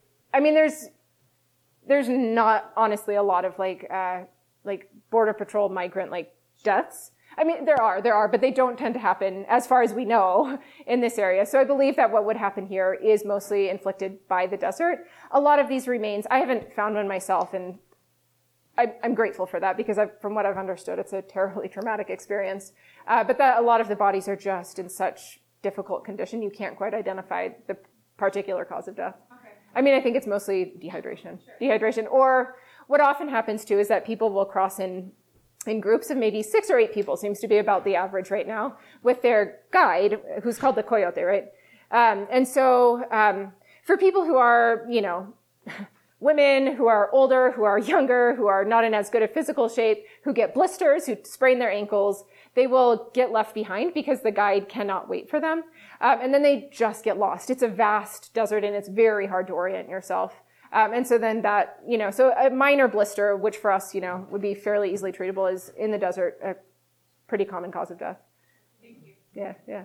there's not honestly a lot of border patrol migrant deaths. There are, but they don't tend to happen, as far as we know, in this area. So I believe that what would happen here is mostly inflicted by the desert. A lot of these remains, I haven't found one myself, and I'm grateful for that, because from what I've understood, it's a terribly traumatic experience. But a lot of the bodies are just in such difficult condition, you can't quite identify the particular cause of death. Okay. I think it's mostly dehydration. Sure. Dehydration, or what often happens too is that people will cross in groups of maybe 6 or 8 people, seems to be about the average right now, with their guide, who's called the coyote, right? And so for people who are, women who are older, who are younger, who are not in as good a physical shape, who get blisters, who sprain their ankles, they will get left behind because the guide cannot wait for them. And then they just get lost. It's a vast desert and it's very hard to orient yourself. And so then that, so a minor blister, which for us, would be fairly easily treatable, is in the desert a pretty common cause of death. Thank you. Yeah.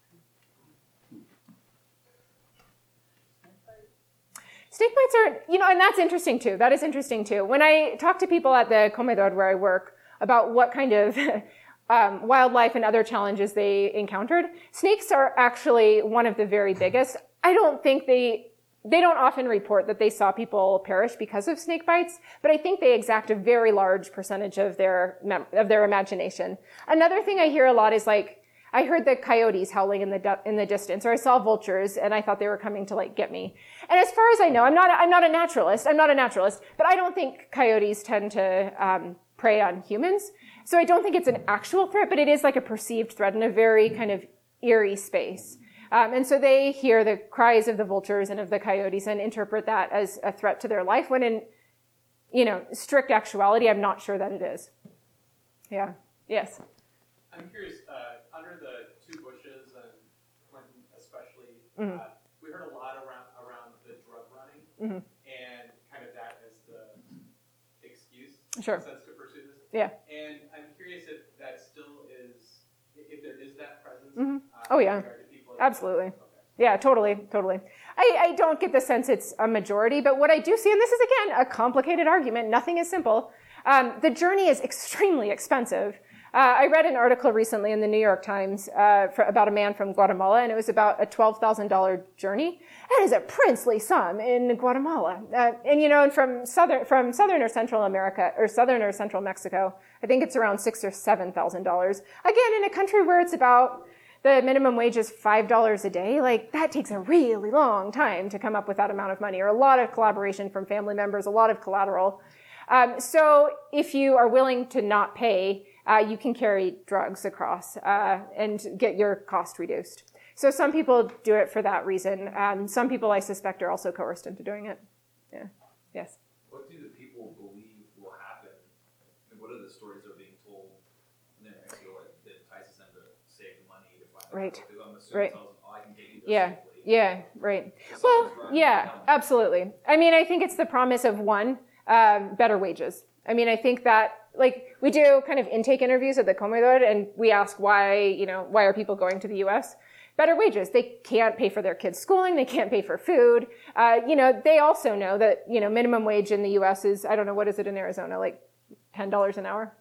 Snake bites are, and that's interesting too. That is interesting too. When I talk to people at the comedor where I work about what kind of wildlife and other challenges they encountered, snakes are actually one of the very biggest. I don't think they don't often report that they saw people perish because of snake bites, but I think they exact a very large percentage of their imagination. Another thing I hear a lot is I heard the coyotes howling in the distance, or I saw vultures and I thought they were coming to get me. And as far as I know, I'm not a naturalist, but I don't think coyotes tend to prey on humans. So I don't think it's an actual threat, but it is a perceived threat in a very kind of eerie space. And so they hear the cries of the vultures and of the coyotes and interpret that as a threat to their life, when strict actuality, I'm not sure that it is. Yeah. Yes. I'm curious, under the two Bushes and Clinton especially, we heard a lot around the drug running and kind of that as the excuse Sure. in a sense to pursue this. Yeah. And I'm curious if that still is, if there is that presence. Oh, yeah. Absolutely. Yeah, totally. I don't get the sense it's a majority, but what I do see, and this is, again, a complicated argument, nothing is simple, the journey is extremely expensive. I read an article recently in the New York Times about a man from Guatemala, and it was about a $12,000 journey. That is a princely sum in Guatemala. And from southern or central America, or southern or central Mexico, I think it's around $6,000 or $7,000. Again, in a country where it's about the minimum wage is $5 a day, like that takes a really long time to come up with that amount of money, or a lot of collaboration from family members, a lot of collateral. So if you are willing to not pay, you can carry drugs across and get your cost reduced. So some people do it for that reason. Some people, I suspect, are also coerced into doing it. Yeah. Yes. What do the people believe will happen? And what are the stories that are being told in Mexico that entices them to save money to find Right. out? Because I'm assuming Right. tells them, I can get you there Yeah. safely. Yeah. Right. So Well, something's running yeah. down. Absolutely. I mean, I think it's the promise of better wages. I mean, I think that, we do kind of intake interviews at the Comedor, and we ask why are people going to the U.S.? Better wages. They can't pay for their kids' schooling. They can't pay for food. They also know that, minimum wage in the U.S. is, I don't know, what is it in Arizona, like $10 an hour?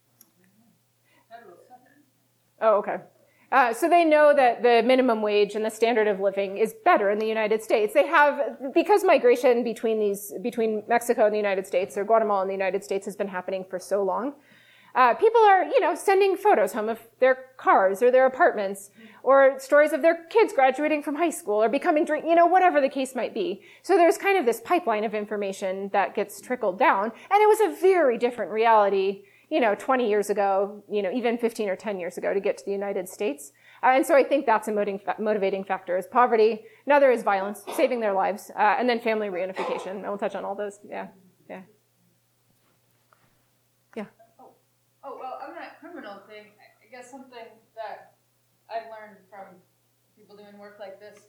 Oh, okay. So they know that the minimum wage and the standard of living is better in the United States. They have, because migration between Mexico and the United States, or Guatemala and the United States, has been happening for so long. People are, sending photos home of their cars or their apartments, or stories of their kids graduating from high school or becoming, whatever the case might be. So there's kind of this pipeline of information that gets trickled down. And it was a very different reality 20 years ago, even 15 or 10 years ago to get to the United States. And so I think that's a motivating factor, is poverty. Another is violence, saving their lives, and then family reunification. And we'll touch on all those. Yeah. Oh, well, on that criminal thing, I guess something that I've learned from people doing work like this,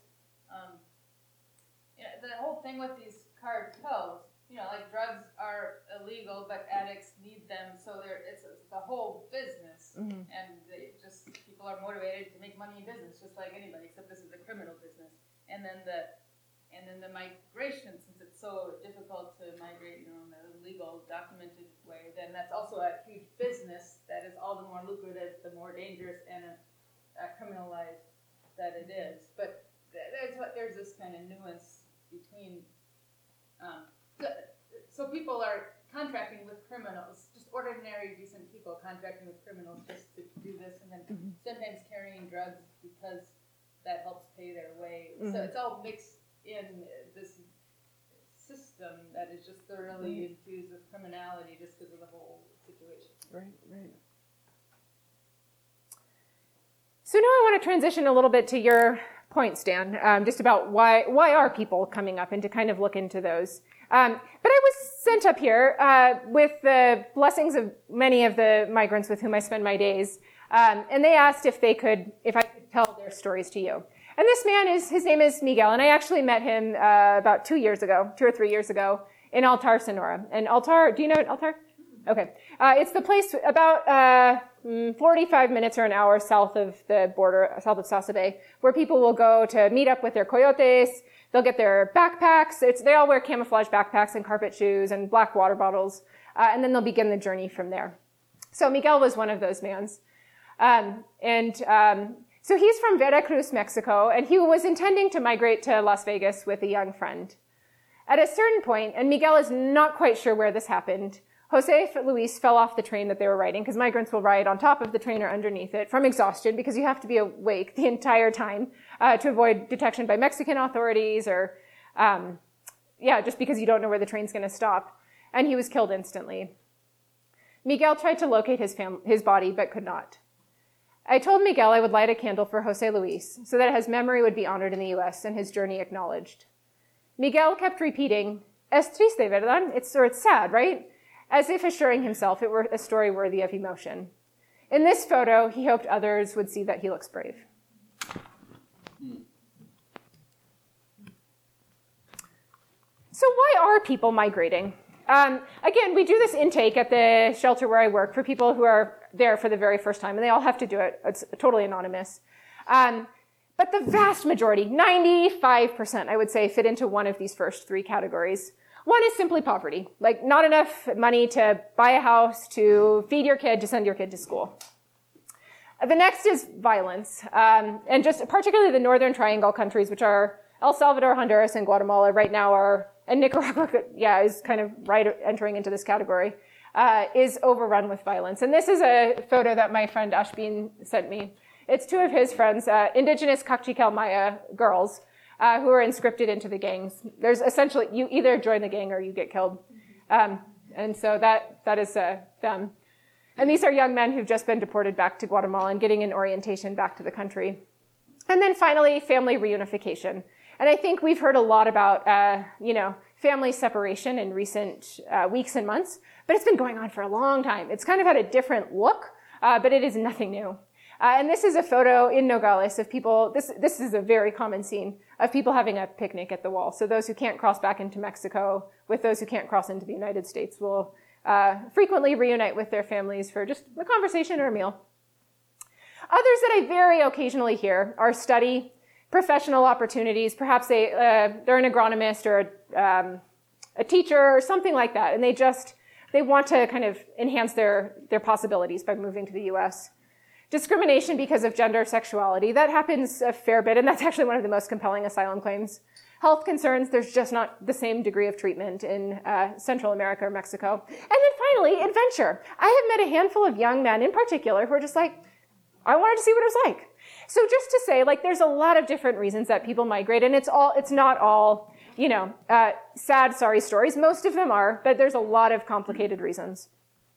the whole thing with these cartels, drugs are illegal, but addicts need them, so it's the whole business, and people are motivated to make money in business, just like anybody, except this is a criminal business. And then the migration, since it's so difficult to migrate, in a legal, documented way, then that's also a huge business that is all the more lucrative, the more dangerous and criminalized that it is. But there's this kind of nuance between. So people are contracting with criminals, just ordinary, decent people contracting with criminals just to do this, and then sometimes carrying drugs because that helps pay their way. So it's all mixed in this system that is just thoroughly infused with criminality just because of the whole situation. Right. So now I want to transition a little bit to your point, Stan, just about why are people coming up, and to kind of look into those. But I was sent up here with the blessings of many of the migrants with whom I spend my days, and they asked if I could tell their stories to you. And this man his name is Miguel, and I actually met him about 2 or 3 years ago in Altar, Sonora. And Altar, do you know Altar? Okay. It's the place about 45 minutes or an hour south of the border, south of Sasabe, where people will go to meet up with their coyotes. They'll get their backpacks. They all wear camouflage backpacks and carpet shoes and black water bottles, and then they'll begin the journey from there. So Miguel was one of those mans. So he's from Veracruz, Mexico, and he was intending to migrate to Las Vegas with a young friend. At a certain point, and Miguel is not quite sure where this happened, Jose Luis fell off the train that they were riding, because migrants will ride on top of the train or underneath it from exhaustion, because you have to be awake the entire time to avoid detection by Mexican authorities, or just because you don't know where the train's going to stop. And he was killed instantly. Miguel tried to locate his body, but could not. I told Miguel I would light a candle for Jose Luis, so that his memory would be honored in the U.S. and his journey acknowledged. Miguel kept repeating, Es triste, ¿verdad? It's sad, right? As if assuring himself it were a story worthy of emotion. In this photo, he hoped others would see that he looks brave. So why are people migrating? Again, we do this intake at the shelter where I work for people who are there for the very first time, and they all have to do it. It's totally anonymous. But the vast majority, 95%, I would say, fit into one of these first three categories. One is simply poverty, like not enough money to buy a house, to feed your kid, to send your kid to school. The next is violence, and just particularly the Northern Triangle countries, which are El Salvador, Honduras, and Guatemala right now and Nicaragua, is kind of entering into this category, is overrun with violence. And this is a photo that my friend Ashbin sent me. It's two of his friends, indigenous Kaqchikel Maya girls, who are conscripted into the gangs. There's essentially, you either join the gang or you get killed. And so that is them. And these are young men who've just been deported back to Guatemala and getting an orientation back to the country. And then finally, family reunification. And I think we've heard a lot about, family separation in recent weeks and months, but it's been going on for a long time. It's kind of had a different look, but it is nothing new. And this is a photo in Nogales of people, this is a very common scene, of people having a picnic at the wall. So those who can't cross back into Mexico with those who can't cross into the United States will frequently reunite with their families for just a conversation or a meal. Others that I very occasionally hear are study, professional opportunities. Perhaps they're an agronomist or a teacher or something like that, and they want to kind of enhance their possibilities by moving to the U.S. Discrimination because of gender or sexuality, that happens a fair bit, and that's actually one of the most compelling asylum claims. Health concerns, there's just not the same degree of treatment in Central America or Mexico. And then finally, adventure. I have met a handful of young men in particular who are just like, I wanted to see what it was like. So just to say, there's a lot of different reasons that people migrate, and it's not all, sad, sorry stories. Most of them are, but there's a lot of complicated reasons.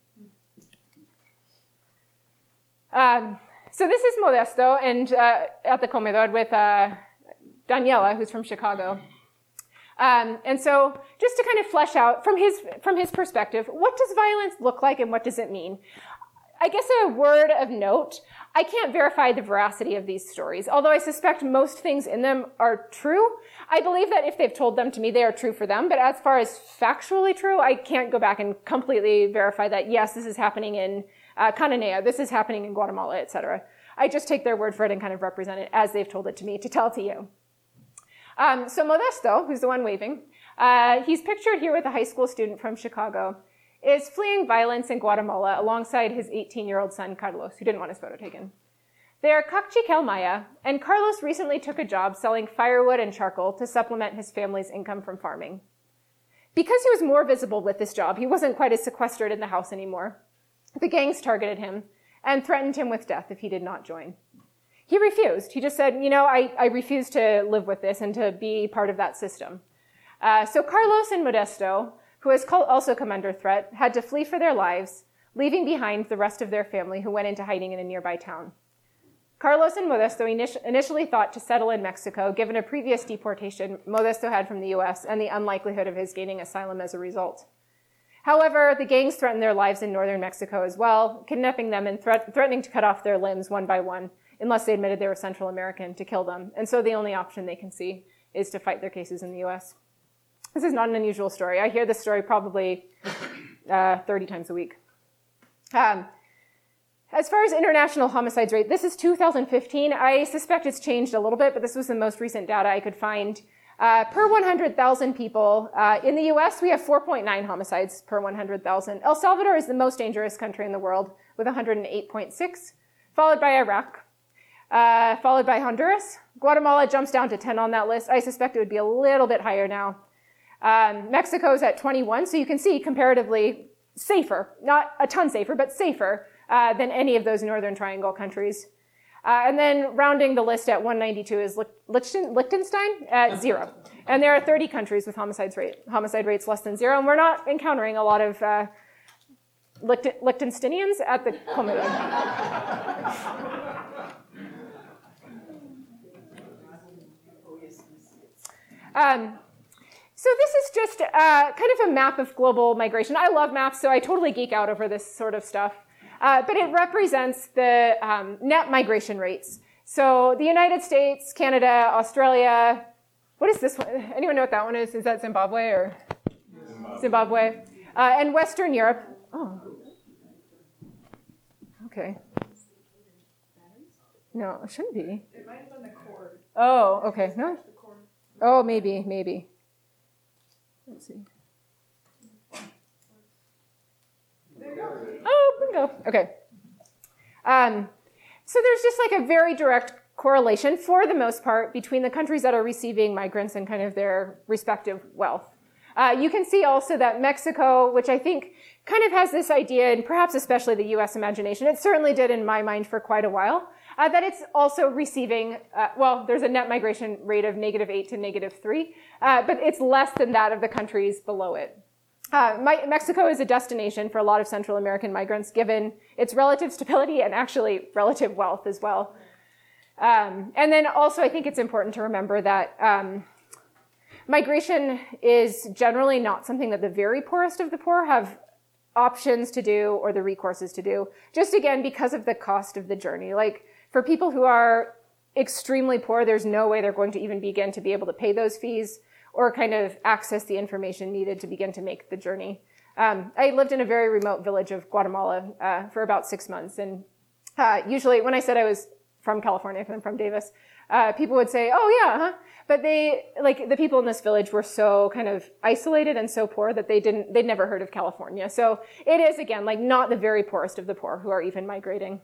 So this is Modesto, and at the Comedor with Daniela, who's from Chicago. And so just to kind of flesh out from his perspective, what does violence look like and what does it mean? I guess a word of note, I can't verify the veracity of these stories. Although I suspect most things in them are true, I believe that if they've told them to me, they are true for them. But as far as factually true, I can't go back and completely verify that, yes, this is happening in Cananea, this is happening in Guatemala, etc. I just take their word for it and kind of represent it as they've told it to me to tell to you. So Modesto, who's the one waving, he's pictured here with a high school student from Chicago, is fleeing violence in Guatemala alongside his 18-year-old son, Carlos, who didn't want his photo taken. They are Kaqchikel Maya, and Carlos recently took a job selling firewood and charcoal to supplement his family's income from farming. Because he was more visible with this job, he wasn't quite as sequestered in the house anymore. The gangs targeted him and threatened him with death if he did not join. He refused. He just said, I refuse to live with this and to be part of that system. So Carlos and Modesto, who has also come under threat, had to flee for their lives, leaving behind the rest of their family who went into hiding in a nearby town. Carlos and Modesto initially thought to settle in Mexico, given a previous deportation Modesto had from the U.S. and the unlikelihood of his gaining asylum as a result. However, the gangs threatened their lives in northern Mexico as well, kidnapping them and threatening to cut off their limbs one by one, unless they admitted they were Central American, to kill them. And so the only option they can see is to fight their cases in the U.S. This is not an unusual story. I hear this story probably 30 times a week. As far as international homicides rate, this is 2015. I suspect it's changed a little bit, but this was the most recent data I could find. Per 100,000 people, in the U.S., we have 4.9 homicides per 100,000. El Salvador is the most dangerous country in the world with 108.6, followed by Iraq, followed by Honduras. Guatemala jumps down to 10 on that list. I suspect it would be a little bit higher now. Mexico's at 21, so you can see comparatively safer, not a ton safer, but safer than any of those Northern Triangle countries. And then rounding the list at 192 is Liechtenstein at 0. And there are 30 countries with homicide rates less than 0, and we're not encountering a lot of Liechtensteinians at the Comedor. So this is just kind of a map of global migration. I love maps, so I totally geek out over this sort of stuff. But it represents the net migration rates. So the United States, Canada, Australia. What is this one? Anyone know what that one is? Is that Zimbabwe or Zimbabwe? And Western Europe. Oh. Okay. No, it shouldn't be. It might have been the cord. Oh, okay. No? Oh, maybe. Let's see. There you go. Oh, bingo. Okay. So there's just like a very direct correlation, for the most part, between the countries that are receiving migrants and kind of their respective wealth. You can see also that Mexico, which I think kind of has this idea, and perhaps especially the U.S. imagination, it certainly did in my mind for quite a while, that it's also receiving, there's a net migration rate of -8 to -3, but it's less than that of the countries below it. Mexico is a destination for a lot of Central American migrants, given its relative stability and actually relative wealth as well. And then also I think it's important to remember that migration is generally not something that the very poorest of the poor have options to do or the recourses to do, just again because of the cost of the journey. Like for people who are extremely poor, there's no way they're going to even begin to be able to pay those fees or kind of access the information needed to begin to make the journey. I lived in a very remote village of Guatemala for about 6 months, and usually when I said I was from California, because I'm from Davis, people would say, "Oh yeah, huh?" But the people in this village were so kind of isolated and so poor that they'd never heard of California. So it is again like not the very poorest of the poor who are even migrating.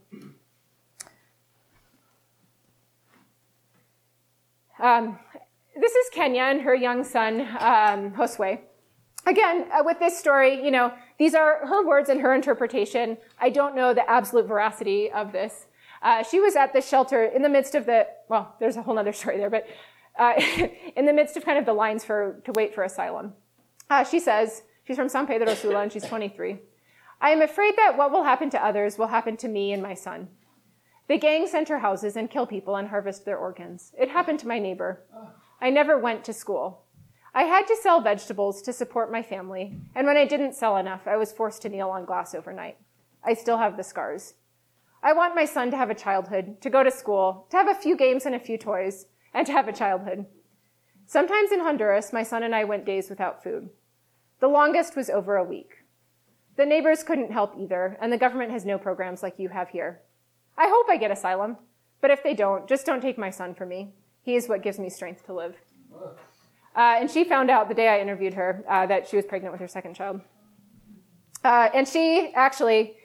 This is Kenya and her young son, Josue. Again, with this story, these are her words and her interpretation. I don't know the absolute veracity of this. She was at the shelter in the midst of there's a whole other story there, but in the midst of kind of the lines to wait for asylum. She says, she's from San Pedro Sula and she's 23. "I am afraid that what will happen to others will happen to me and my son. The gangs enter houses and kill people and harvest their organs. It happened to my neighbor. I never went to school. I had to sell vegetables to support my family, and when I didn't sell enough, I was forced to kneel on glass overnight. I still have the scars. I want my son to have a childhood, to go to school, to have a few games and a few toys, and to have a childhood. Sometimes in Honduras, my son and I went days without food. The longest was over a week. The neighbors couldn't help either, and the government has no programs like you have here. I hope I get asylum, but if they don't, just don't take my son from me. He is what gives me strength to live." And she found out the day I interviewed her that she was pregnant with her second child. And she actually,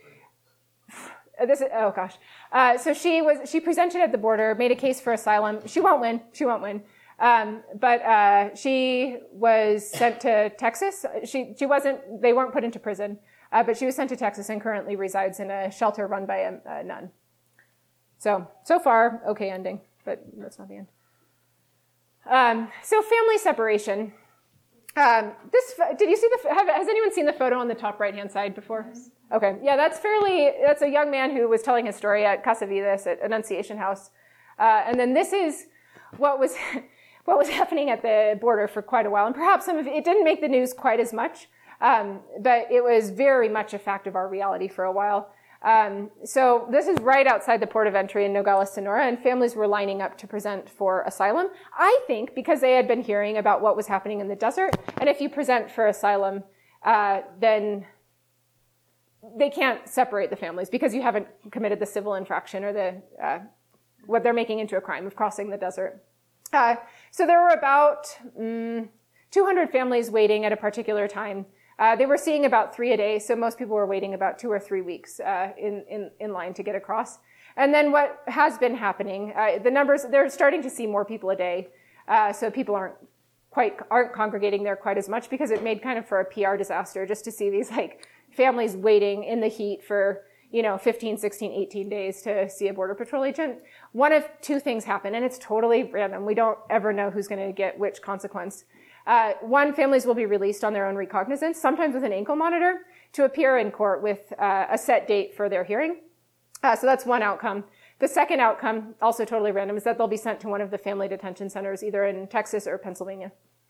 so she presented at the border, made a case for asylum. She won't win. But she was sent to Texas. They weren't put into prison, but she was sent to Texas and currently resides in a shelter run by a nun. So far, okay ending, but that's not the end. So family separation. Did you see has anyone seen the photo on the top right-hand side before? Okay, yeah, that's a young man who was telling his story at Casa Vidas at Annunciation House. And then this is what was happening at the border for quite a while. And perhaps it didn't make the news quite as much, but it was very much a fact of our reality for a while. So this is right outside the port of entry in Nogales, Sonora, and families were lining up to present for asylum. I think because they had been hearing about what was happening in the desert, and if you present for asylum, then they can't separate the families because you haven't committed the civil infraction or what they're making into a crime of crossing the desert. So there were about 200 families waiting at a particular time. They were seeing about 3 a day, so most people were waiting about 2 or 3 weeks in line to get across. And then what has been happening, the numbers, they're starting to see more people a day, so people aren't congregating there quite as much because it made kind of for a PR disaster just to see these families waiting in the heat for 15, 16, 18 days to see a Border Patrol agent. One of two things happen, and it's totally random. We don't ever know who's going to get which consequence. One, families will be released on their own recognizance, sometimes with an ankle monitor, to appear in court with a set date for their hearing. So that's one outcome. The second outcome, also totally random, is that they'll be sent to one of the family detention centers, either in Texas or Pennsylvania.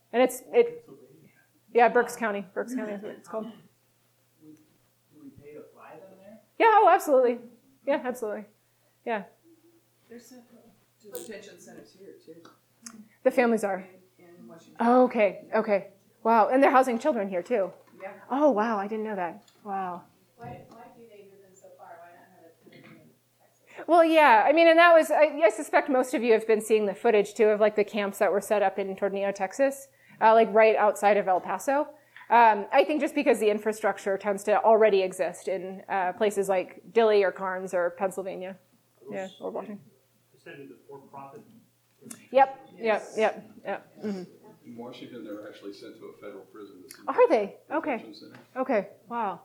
And Berks County is what it's called. Do we pay to fly them there? Yeah, oh, absolutely. Yeah, absolutely. Yeah. They're sent to detention centers here too. The families are. In Washington. Oh, okay. Wow, and they're housing children here too. Yeah. Oh, wow, I didn't know that. Wow. Why do they move them so far? Why not have it in Texas? Well, yeah, I mean, and that was, I suspect most of you have been seeing the footage too of like the camps that were set up in Tornillo, Texas, like right outside of El Paso. I think just because the infrastructure tends to already exist in places like Dilley or Carnes or Pennsylvania. Yeah, or Washington. Essentially the for-profit. Yep. Mm-hmm. In Washington, they're actually sent to a federal prison. Are they? Okay. Detention center. Okay. Wow.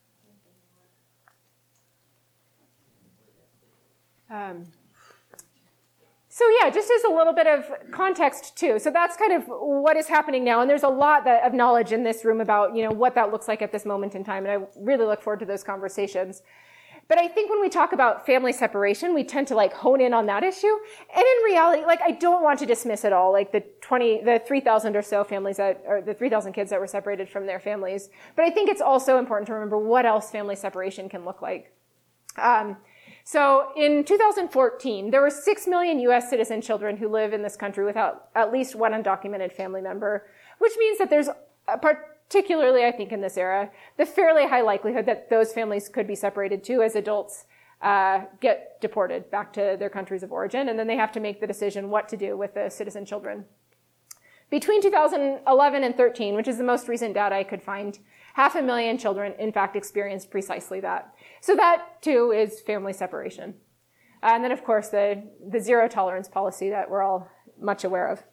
So yeah, just as a little bit of context too. So that's kind of what is happening now, and there's a lot of knowledge in this room about what that looks like at this moment in time, and I really look forward to those conversations. But I think when we talk about family separation, we tend to like hone in on that issue, and in reality, like I don't want to dismiss at all like the 3,000 or so families or the 3,000 kids that were separated from their families. But I think it's also important to remember what else family separation can look like. So in 2014, there were 6 million U.S. citizen children who live in this country without at least one undocumented family member, which means that there's, particularly I think in this era, the fairly high likelihood that those families could be separated too as adults get deported back to their countries of origin, and then they have to make the decision what to do with the citizen children. Between 2011 and 13, which is the most recent data I could find, 500,000 children, in fact, experienced precisely that. So that, too, is family separation. And then, of course, the zero tolerance policy that we're all much aware of.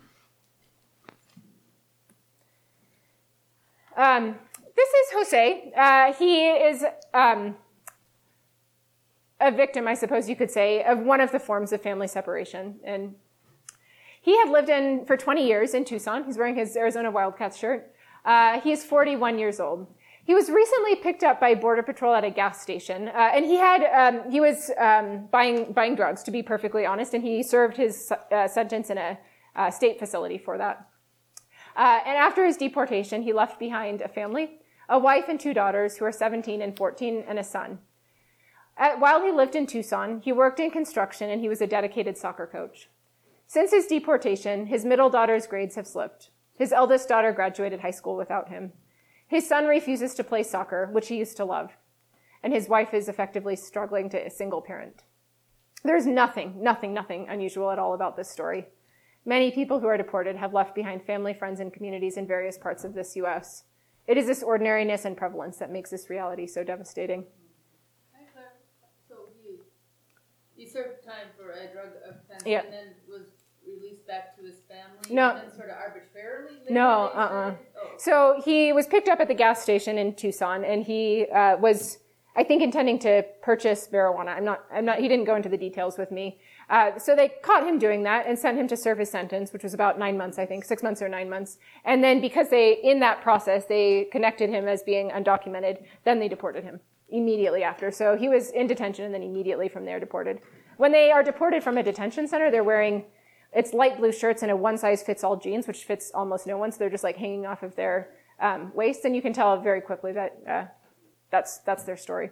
This is Jose. He is a victim, I suppose you could say, of one of the forms of family separation. And he had lived for 20 years in Tucson. He's wearing his Arizona Wildcats shirt. He's 41 years old. He was recently picked up by Border Patrol at a gas station, and he was buying drugs, to be perfectly honest, and he served his sentence in a state facility for that. And after his deportation, he left behind a family, a wife and 2 daughters who are 17 and 14, and a son. While he lived in Tucson, he worked in construction, and he was a dedicated soccer coach. Since his deportation, his middle daughter's grades have slipped. His eldest daughter graduated high school without him. His son refuses to play soccer, which he used to love. And his wife is effectively struggling to a single parent. There's nothing unusual at all about this story. Many people who are deported have left behind family, friends, and communities in various parts of this U.S. It is this ordinariness and prevalence that makes this reality so devastating. So he served time for a drug offense Yeah. and then was released back to his family? No. And then sort of arbitrarily? No, Oh. So he was picked up at the gas station in Tucson, and he was, I think, intending to purchase marijuana. He didn't go into the details with me. So they caught him doing that and sent him to serve his sentence, which was about 9 months, I think, 6 months or 9 months. And then because in that process, they connected him as being undocumented, then they deported him immediately after. So he was in detention and then immediately from there deported. When they are deported from a detention center, they're wearing, it's light blue shirts and a one-size-fits-all jeans, which fits almost no one. So they're just like hanging off of their waist. And you can tell very quickly that that's their story.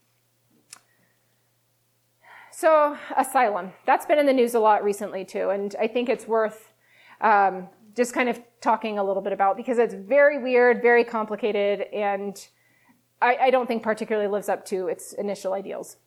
So asylum, that's been in the news a lot recently too, and I think it's worth just kind of talking a little bit about because it's very weird, very complicated, and I don't think particularly lives up to its initial ideals.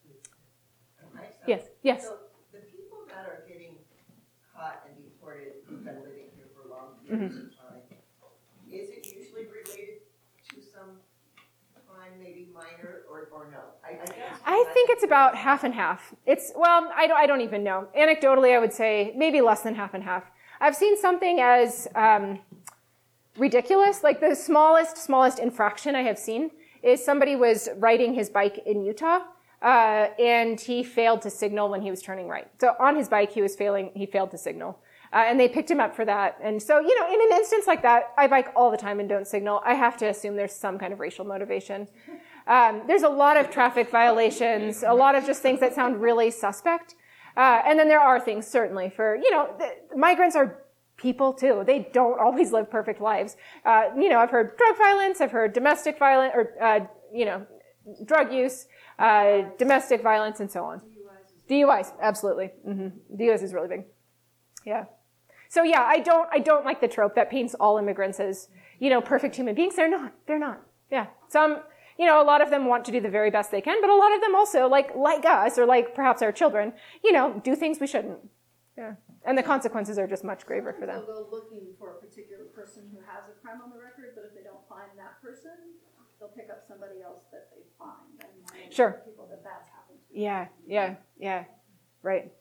Yes. So the people that are getting caught and deported who've been living here for long periods of time, is it usually related to some crime, maybe minor, or no? I think it's about half and half. I don't even know. Anecdotally, I would say maybe less than half and half. I've seen something as ridiculous, like the smallest infraction I have seen is somebody was riding his bike in Utah, and he failed to signal when he was turning right. So on his bike, he failed to signal. And they picked him up for that. And so, in an instance like that, I bike all the time and don't signal. I have to assume there's some kind of racial motivation. There's a lot of traffic violations, a lot of just things that sound really suspect. And then there are things, certainly, for, migrants are people too. They don't always live perfect lives. I've heard drug violence, I've heard domestic violence, or, drug use, domestic violence, and so on. DUIs, absolutely. DUIs is really big. Yeah. So yeah, I don't like the trope that paints all immigrants as, perfect human beings. They're not. Yeah. Some, a lot of them want to do the very best they can, but a lot of them also, like us, or like perhaps our children, do things we shouldn't. Yeah. And the consequences are just much graver for them. They'll go looking for a particular person who has a crime on the record, but if they don't find that person, they'll pick up somebody else that they find. And Sure. People that's happened to. Yeah. Right.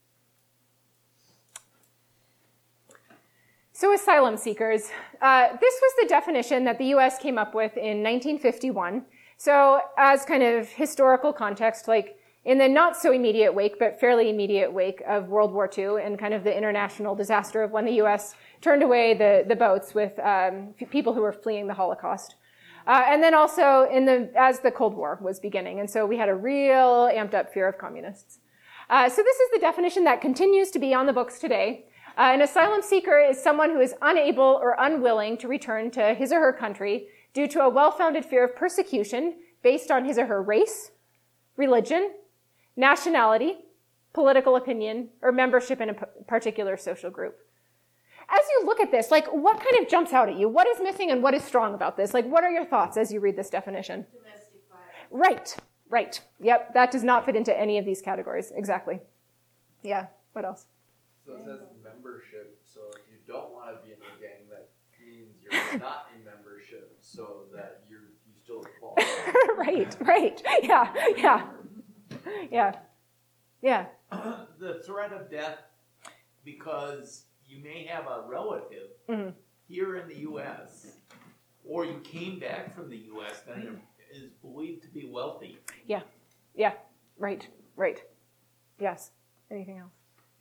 So asylum seekers. This was the definition that the U.S. came up with in 1951. So as kind of historical context, like in the not so immediate wake, but fairly immediate wake of World War II and kind of the international disaster of when the U.S. turned away the boats with people who were fleeing the Holocaust. And then also as the Cold War was beginning. And so we had a real amped up fear of communists. So this is the definition that continues to be on the books today. An asylum seeker is someone who is unable or unwilling to return to his or her country due to a well-founded fear of persecution based on his or her race, religion, nationality, political opinion, or membership in a particular social group. As you look at this, like, what kind of jumps out at you? What is missing and what is strong about this? Like, what are your thoughts as you read this definition? Domestic violence. Right. Yep, that does not fit into any of these categories. Exactly. Yeah, what else? So it says membership, so if you don't want to be in a gang, that means you're not in membership, so that you still qualify. Right. Yeah. The threat of death, because you may have a relative here in the U.S., or you came back from the U.S. that is believed to be wealthy. Yeah. Right. Yes. Anything else?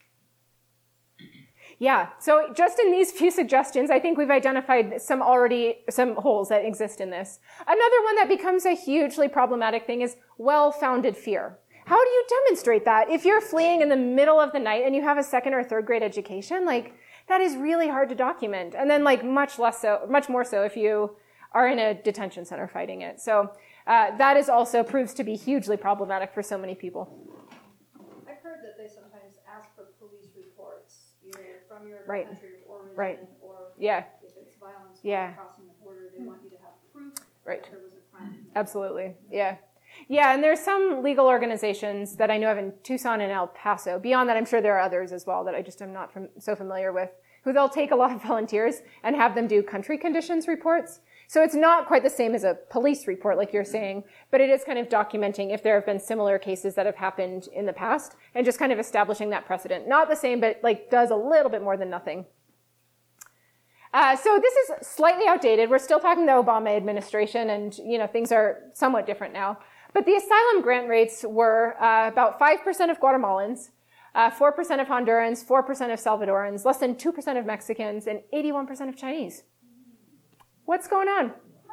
Yeah, so just in these few suggestions, I think we've identified some holes that exist in this. Another one that becomes a hugely problematic thing is well-founded fear. How do you demonstrate that? If you're fleeing in the middle of the night and you have a second or third grade education, that is really hard to document. And then much more so if you are in a detention center fighting it. So that is also proves to be hugely problematic for so many people. I've heard that they sometimes ask for police reports, either from your Right. country of origin, Right. or Yeah. if it's violence Yeah. crossing the border, they want you to have proof Right. that there was a crime. Absolutely. Yeah, and there's some legal organizations that I know of in Tucson and El Paso. Beyond that, I'm sure there are others as well that I just am not so familiar with, who they'll take a lot of volunteers and have them do country conditions reports. So it's not quite the same as a police report, like you're saying, but it is kind of documenting if there have been similar cases that have happened in the past and just kind of establishing that precedent. Not the same, but does a little bit more than nothing. So this is slightly outdated. We're still talking the Obama administration, and things are somewhat different now. But the asylum grant rates were about 5% of Guatemalans, 4% of Hondurans, 4% of Salvadorans, less than 2% of Mexicans, and 81% of Chinese. What's going on?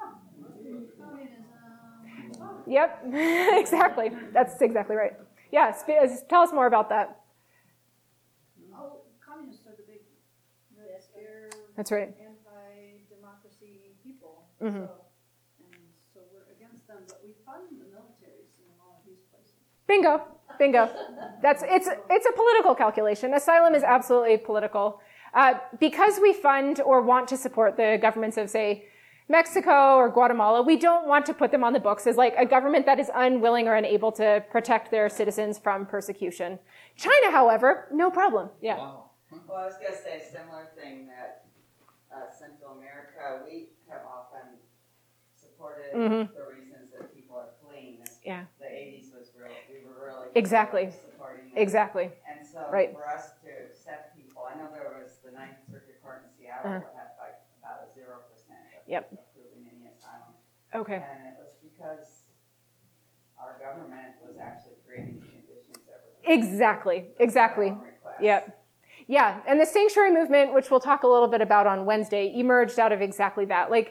Yep, exactly. That's exactly right. Yeah, tell us more about that. Oh, communists are the big, they're That's right. anti-democracy people. Mm-hmm. So we're against them, but we fund the militaries in all of these places. Bingo. It's a political calculation. Asylum is absolutely political. Because we fund or want to support the governments of, say, Mexico or Guatemala, we don't want to put them on the books as a government that is unwilling or unable to protect their citizens from persecution. China, however, no problem. Yeah. Wow. Well, I was going to say a similar thing that Central America, we have often supported the reasons that people are fleeing. Yeah. The 80s we were really Exactly. supporting them. Exactly. And so Right. for us to accept people, I know there was the Ninth Circuit Court in Seattle that had about a 0% of approving any asylum. Okay. And it was because our government was actually creating conditions that were Exactly. requests. Yep. Yeah, and the sanctuary movement, which we'll talk a little bit about on Wednesday, emerged out of exactly that.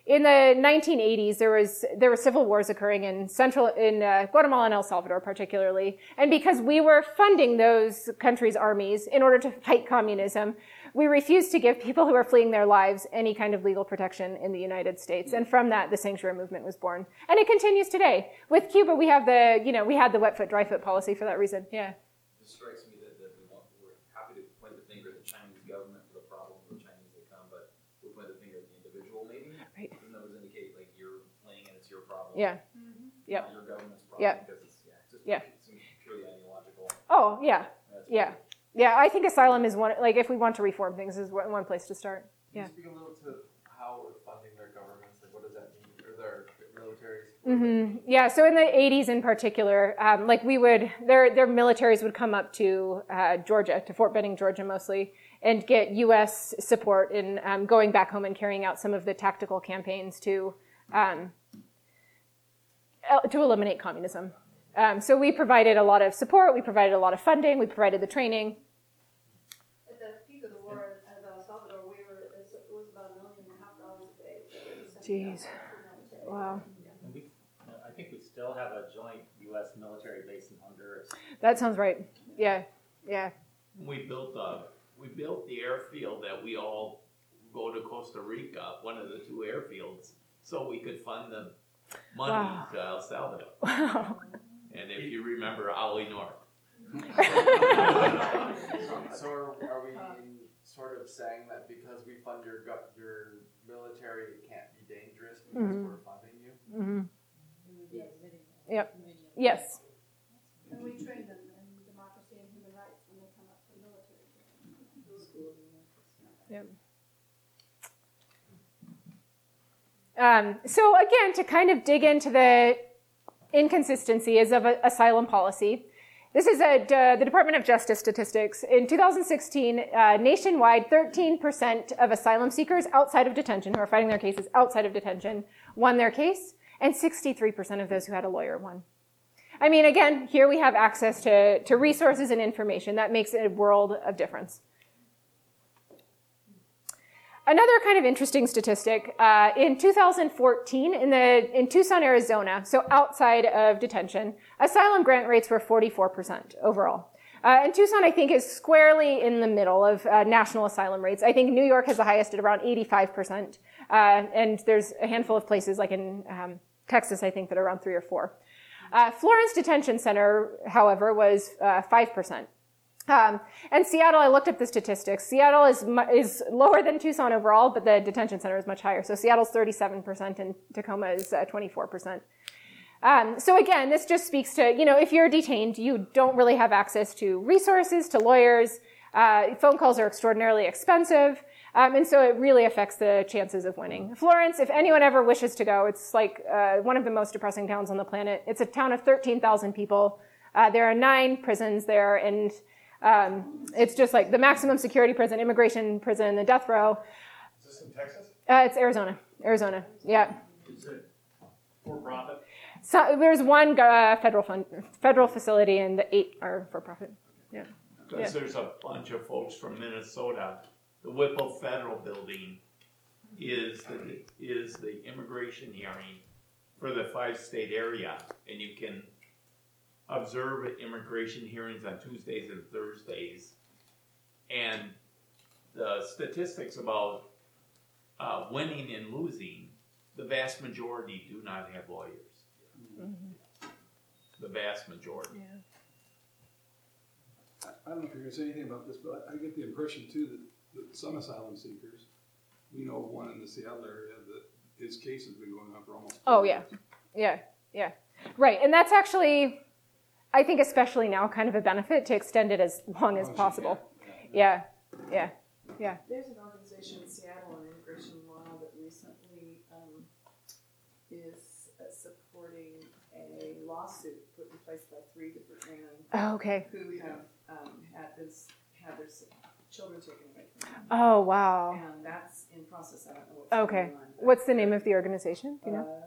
in the 1980s, there were civil wars occurring in Guatemala and El Salvador particularly. And because we were funding those countries' armies in order to fight communism, we refused to give people who are fleeing their lives any kind of legal protection in the United States. And from that, the sanctuary movement was born. And it continues today. With Cuba, we have we had the wet foot, dry foot policy for that reason. Yeah. It strikes me that we're happy to point the finger at the Chinese government for the problem of the Chinese that come, but we point the finger at the individual maybe. Right. Even though it's indicate like you're playing and it's your problem. Yeah. Yep. Not your government's problem. Yep. Because it's just Yeah. it seems purely ideological. Oh, yeah. Yeah. Yeah, I think asylum is one, like if we want to reform things, is one place to start. Yeah. Can you speak a little to how we're funding their governments? Like, what does that mean? Or their militaries? Mm-hmm. Yeah, so in the 80s in particular, their militaries would come up to Georgia, to Fort Benning, Georgia mostly, and get U.S. support in going back home and carrying out some of the tactical campaigns to eliminate communism. So we provided a lot of support, we provided a lot of funding, we provided the training. At the peak of the war at El Salvador, it was about $1.5 million a day. Jeez. Wow. I think we still have a joint U.S. military base in Honduras. That sounds right. Yeah. Yeah. We built the airfield that we all go to Costa Rica, one of the two airfields, so we could fund the money to El Salvador. Wow. And if you remember Ali North. So are we sort of saying that because we fund your military, it can't be dangerous because we're funding you? Mm-hmm. Yep. Yes. And we train them in democracy and human rights when they come up for military training. Yep. So again, to kind of dig into the inconsistencies of asylum policy, this is the Department of Justice statistics. In 2016, nationwide, 13% of asylum seekers outside of detention, who are fighting their cases outside of detention, won their case, and 63% of those who had a lawyer won. I mean, again, here we have access to resources and information. That makes a world of difference. Another kind of interesting statistic, in 2014, in Tucson, Arizona, so outside of detention, asylum grant rates were 44% overall. And Tucson, I think, is squarely in the middle of national asylum rates. I think New York has the highest at around 85%, and there's a handful of places, like in Texas, I think, that are around 3 or 4. Florence Detention Center, however, was 5%. And Seattle, I looked up the statistics. Seattle is lower than Tucson overall, but the detention center is much higher. So Seattle's 37% and Tacoma is 24%. So again, this just speaks to, if you're detained, you don't really have access to resources, to lawyers. Phone calls are extraordinarily expensive. And so it really affects the chances of winning. Florence, if anyone ever wishes to go, it's like one of the most depressing towns on the planet. It's a town of 13,000 people. There are 9 prisons there, and it's just like the maximum security prison, immigration prison, the death row. Is this in Texas? It's Arizona. Yeah. Is it for profit? So there's one federal facility, and the 8 are for profit. Yeah. Because there's a bunch of folks from Minnesota. The Whipple Federal Building is the immigration hearing for the 5-state area, and you can observe immigration hearings on Tuesdays and Thursdays. And the statistics about winning and losing, the vast majority do not have lawyers. Mm-hmm. The vast majority. Yeah. I don't know if you're going to say anything about this, but I get the impression too that some asylum seekers, we know of one in the Seattle area that his case has been going on for almost 2 years. Yeah. Right, and that's actually, I think especially now, kind of a benefit to extend it as long as possible. Yeah. There's an organization in Seattle on immigration law that recently is supporting a lawsuit put in place by 3 different women who have had their children taken away from them. Oh, wow. And that's in process. I don't know what's going on. What's the name of the organization? Do you know?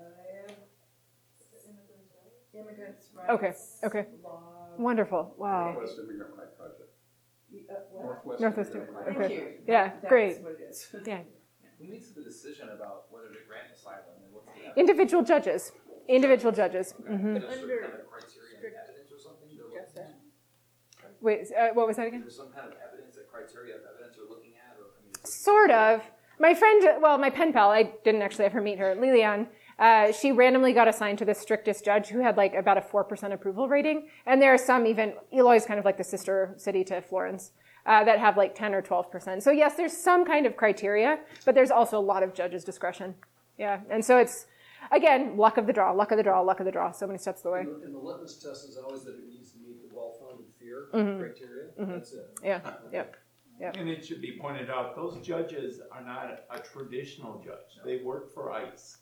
Immigrants' Rights. Okay. Law. Wonderful. Wow. Northwest Immigrant Right Project. Northwest Immigrant Right. Thank Okay. you. Yeah, That's great. what it is. Yeah. Who makes the decision about whether to grant asylum and what's the evidence? Individual judges. Individual judges. Mm-hmm. Is there some kind of criteria and evidence or something they're looking at? Wait, what was that again? Is there some kind of evidence, a criteria of evidence you're looking at? Or, I mean, Sort of. My friend, well, my pen pal, I didn't actually ever meet her, Lilian, she randomly got assigned to the strictest judge who had like about a 4% approval rating. And there are some even, Eloy is kind of like the sister city to Florence, that have like 10 or 12%. So yes, there's some kind of criteria, but there's also a lot of judges' discretion. Yeah, and so it's, again, luck of the draw, luck of the draw, luck of the draw, so many steps of the way. And the litmus test is always that it needs to meet the well-founded fear Mhm. criteria. Mhm. That's it. Yeah, yep. Yep. And it should be pointed out, those judges are not a traditional judge. They work for ICE.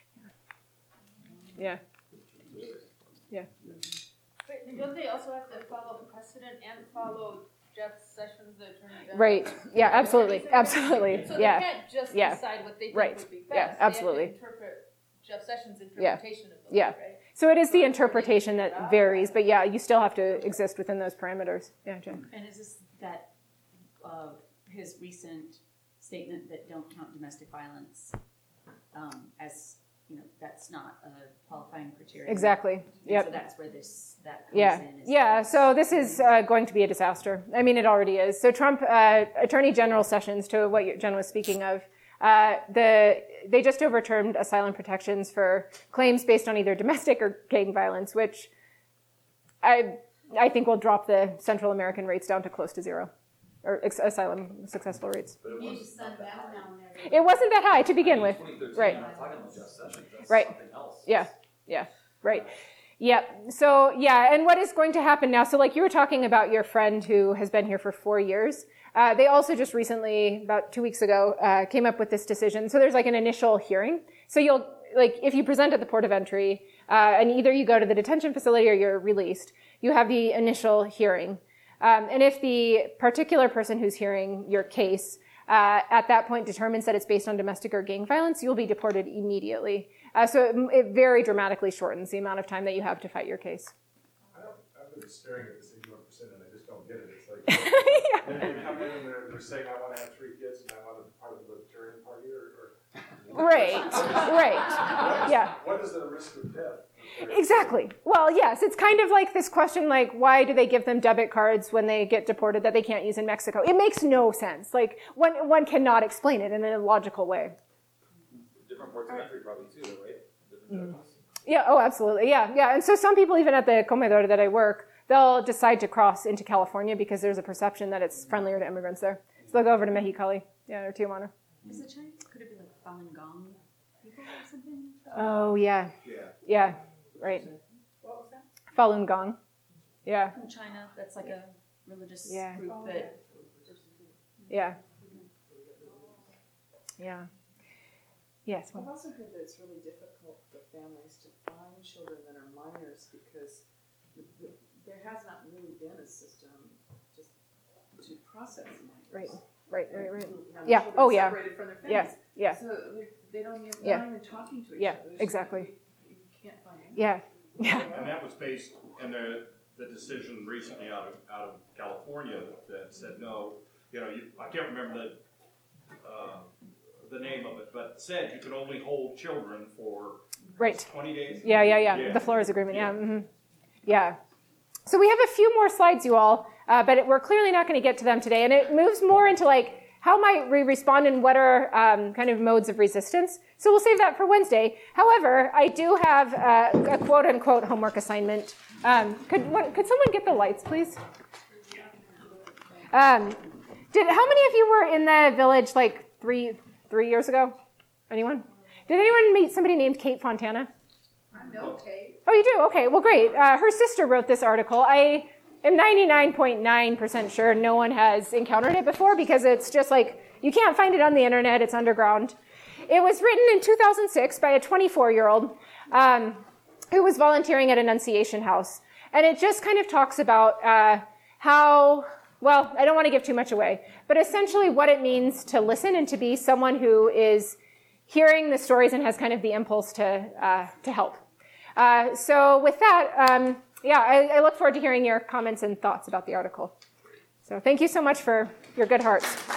Yeah. Yeah. But don't they also have to follow precedent and follow Jeff Sessions, the Attorney General? Right. Yeah, absolutely. Absolutely. So Yeah. they can't just Yeah. decide what they think Right. would be best. Yeah, absolutely. They have to interpret Jeff Sessions' Yeah. interpretation of the Yeah. law, right? So it is the interpretation that varies, but yeah, you still have to exist within those parameters. Yeah, Jen. And is this that his recent statement that don't count domestic violence as, that's not a qualifying criteria? Exactly. And Yep. so that's where that comes Yeah. in. Yeah. So this is going to be a disaster. I mean, it already is. So Trump, Attorney General Sessions, to what Jen was speaking of, they just overturned asylum protections for claims based on either domestic or gang violence, which I think will drop the Central American rates down to close to zero, or asylum successful rates. You need to send that down there. It wasn't that high to begin with. 2013, Right. I'm not talking about Jeff Sessions, that's Right. something else. Yeah. Yeah. Right. Yep. So, yeah. And what is going to happen now? So, like you were talking about your friend who has been here for 4 years. They also just recently, about 2 weeks ago, came up with this decision. So there's like an initial hearing. So you'll, like, if you present at the port of entry, and either you go to the detention facility or you're released, you have the initial hearing. And if the particular person who's hearing your case at that point determines that it's based on domestic or gang violence, you'll be deported immediately. So it very dramatically shortens the amount of time that you have to fight your case. I've been staring at this 81% and I just don't get it. It's like, they come in and they're saying, I want to have 3 kids and I want to be part of the Libertarian Party or Right, right, yeah. What is the risk of death? Exactly. Well, yes, it's kind of like this question, like, why do they give them debit cards when they get deported that they can't use in Mexico? It makes no sense. Like, one cannot explain it in a logical way. Different ports of entry probably too, right? Different judges. Yeah, oh, absolutely. Yeah, yeah. And so some people, even at the Comedor that I work, they'll decide to cross into California because there's a perception that it's friendlier to immigrants there. So they'll go over to Mexicali, yeah, or Tijuana. Is it Chinese? Could it be like Falun Gong people or something? Oh, yeah. Yeah, right. What was that? Falun Gong. Yeah. From China, that's like a religious Yeah. group that... Yeah. Yeah. Yes. I've also heard that it's really difficult for families to find children that are minors because there has not really been a system just to process minors. Right. Young Yeah. children Oh, yeah. separated from their Yeah. families. Yeah. So they don't even, Yeah. they're not even talking to each Yeah. other. There's Exactly. you can't find out. Yeah. Yeah. And that was based in the decision recently out of California that said no. I can't remember the name of it, but said you could only hold children for Right. 20 days. Yeah. The Flores Agreement. Yeah. Mm-hmm. Yeah. So we have a few more slides, you all, but we're clearly not going to get to them today. And it moves more into like how might we respond and what are kind of modes of resistance. So we'll save that for Wednesday. However, I do have a quote unquote homework assignment. Could someone get the lights, please? How many of you were in the village like three years ago? Anyone? Did anyone meet somebody named Kate Fontana? I know Kate. Oh, you do? Okay, well, great. Her sister wrote this article. I am 99.9% sure no one has encountered it before because it's just like, you can't find it on the internet. It's underground. It was written in 2006 by a 24-year-old who was volunteering at Annunciation House. And it just kind of talks about how, well, I don't want to give too much away, but essentially what it means to listen and to be someone who is hearing the stories and has kind of the impulse to help. So with that, I look forward to hearing your comments and thoughts about the article. So thank you so much for your good hearts.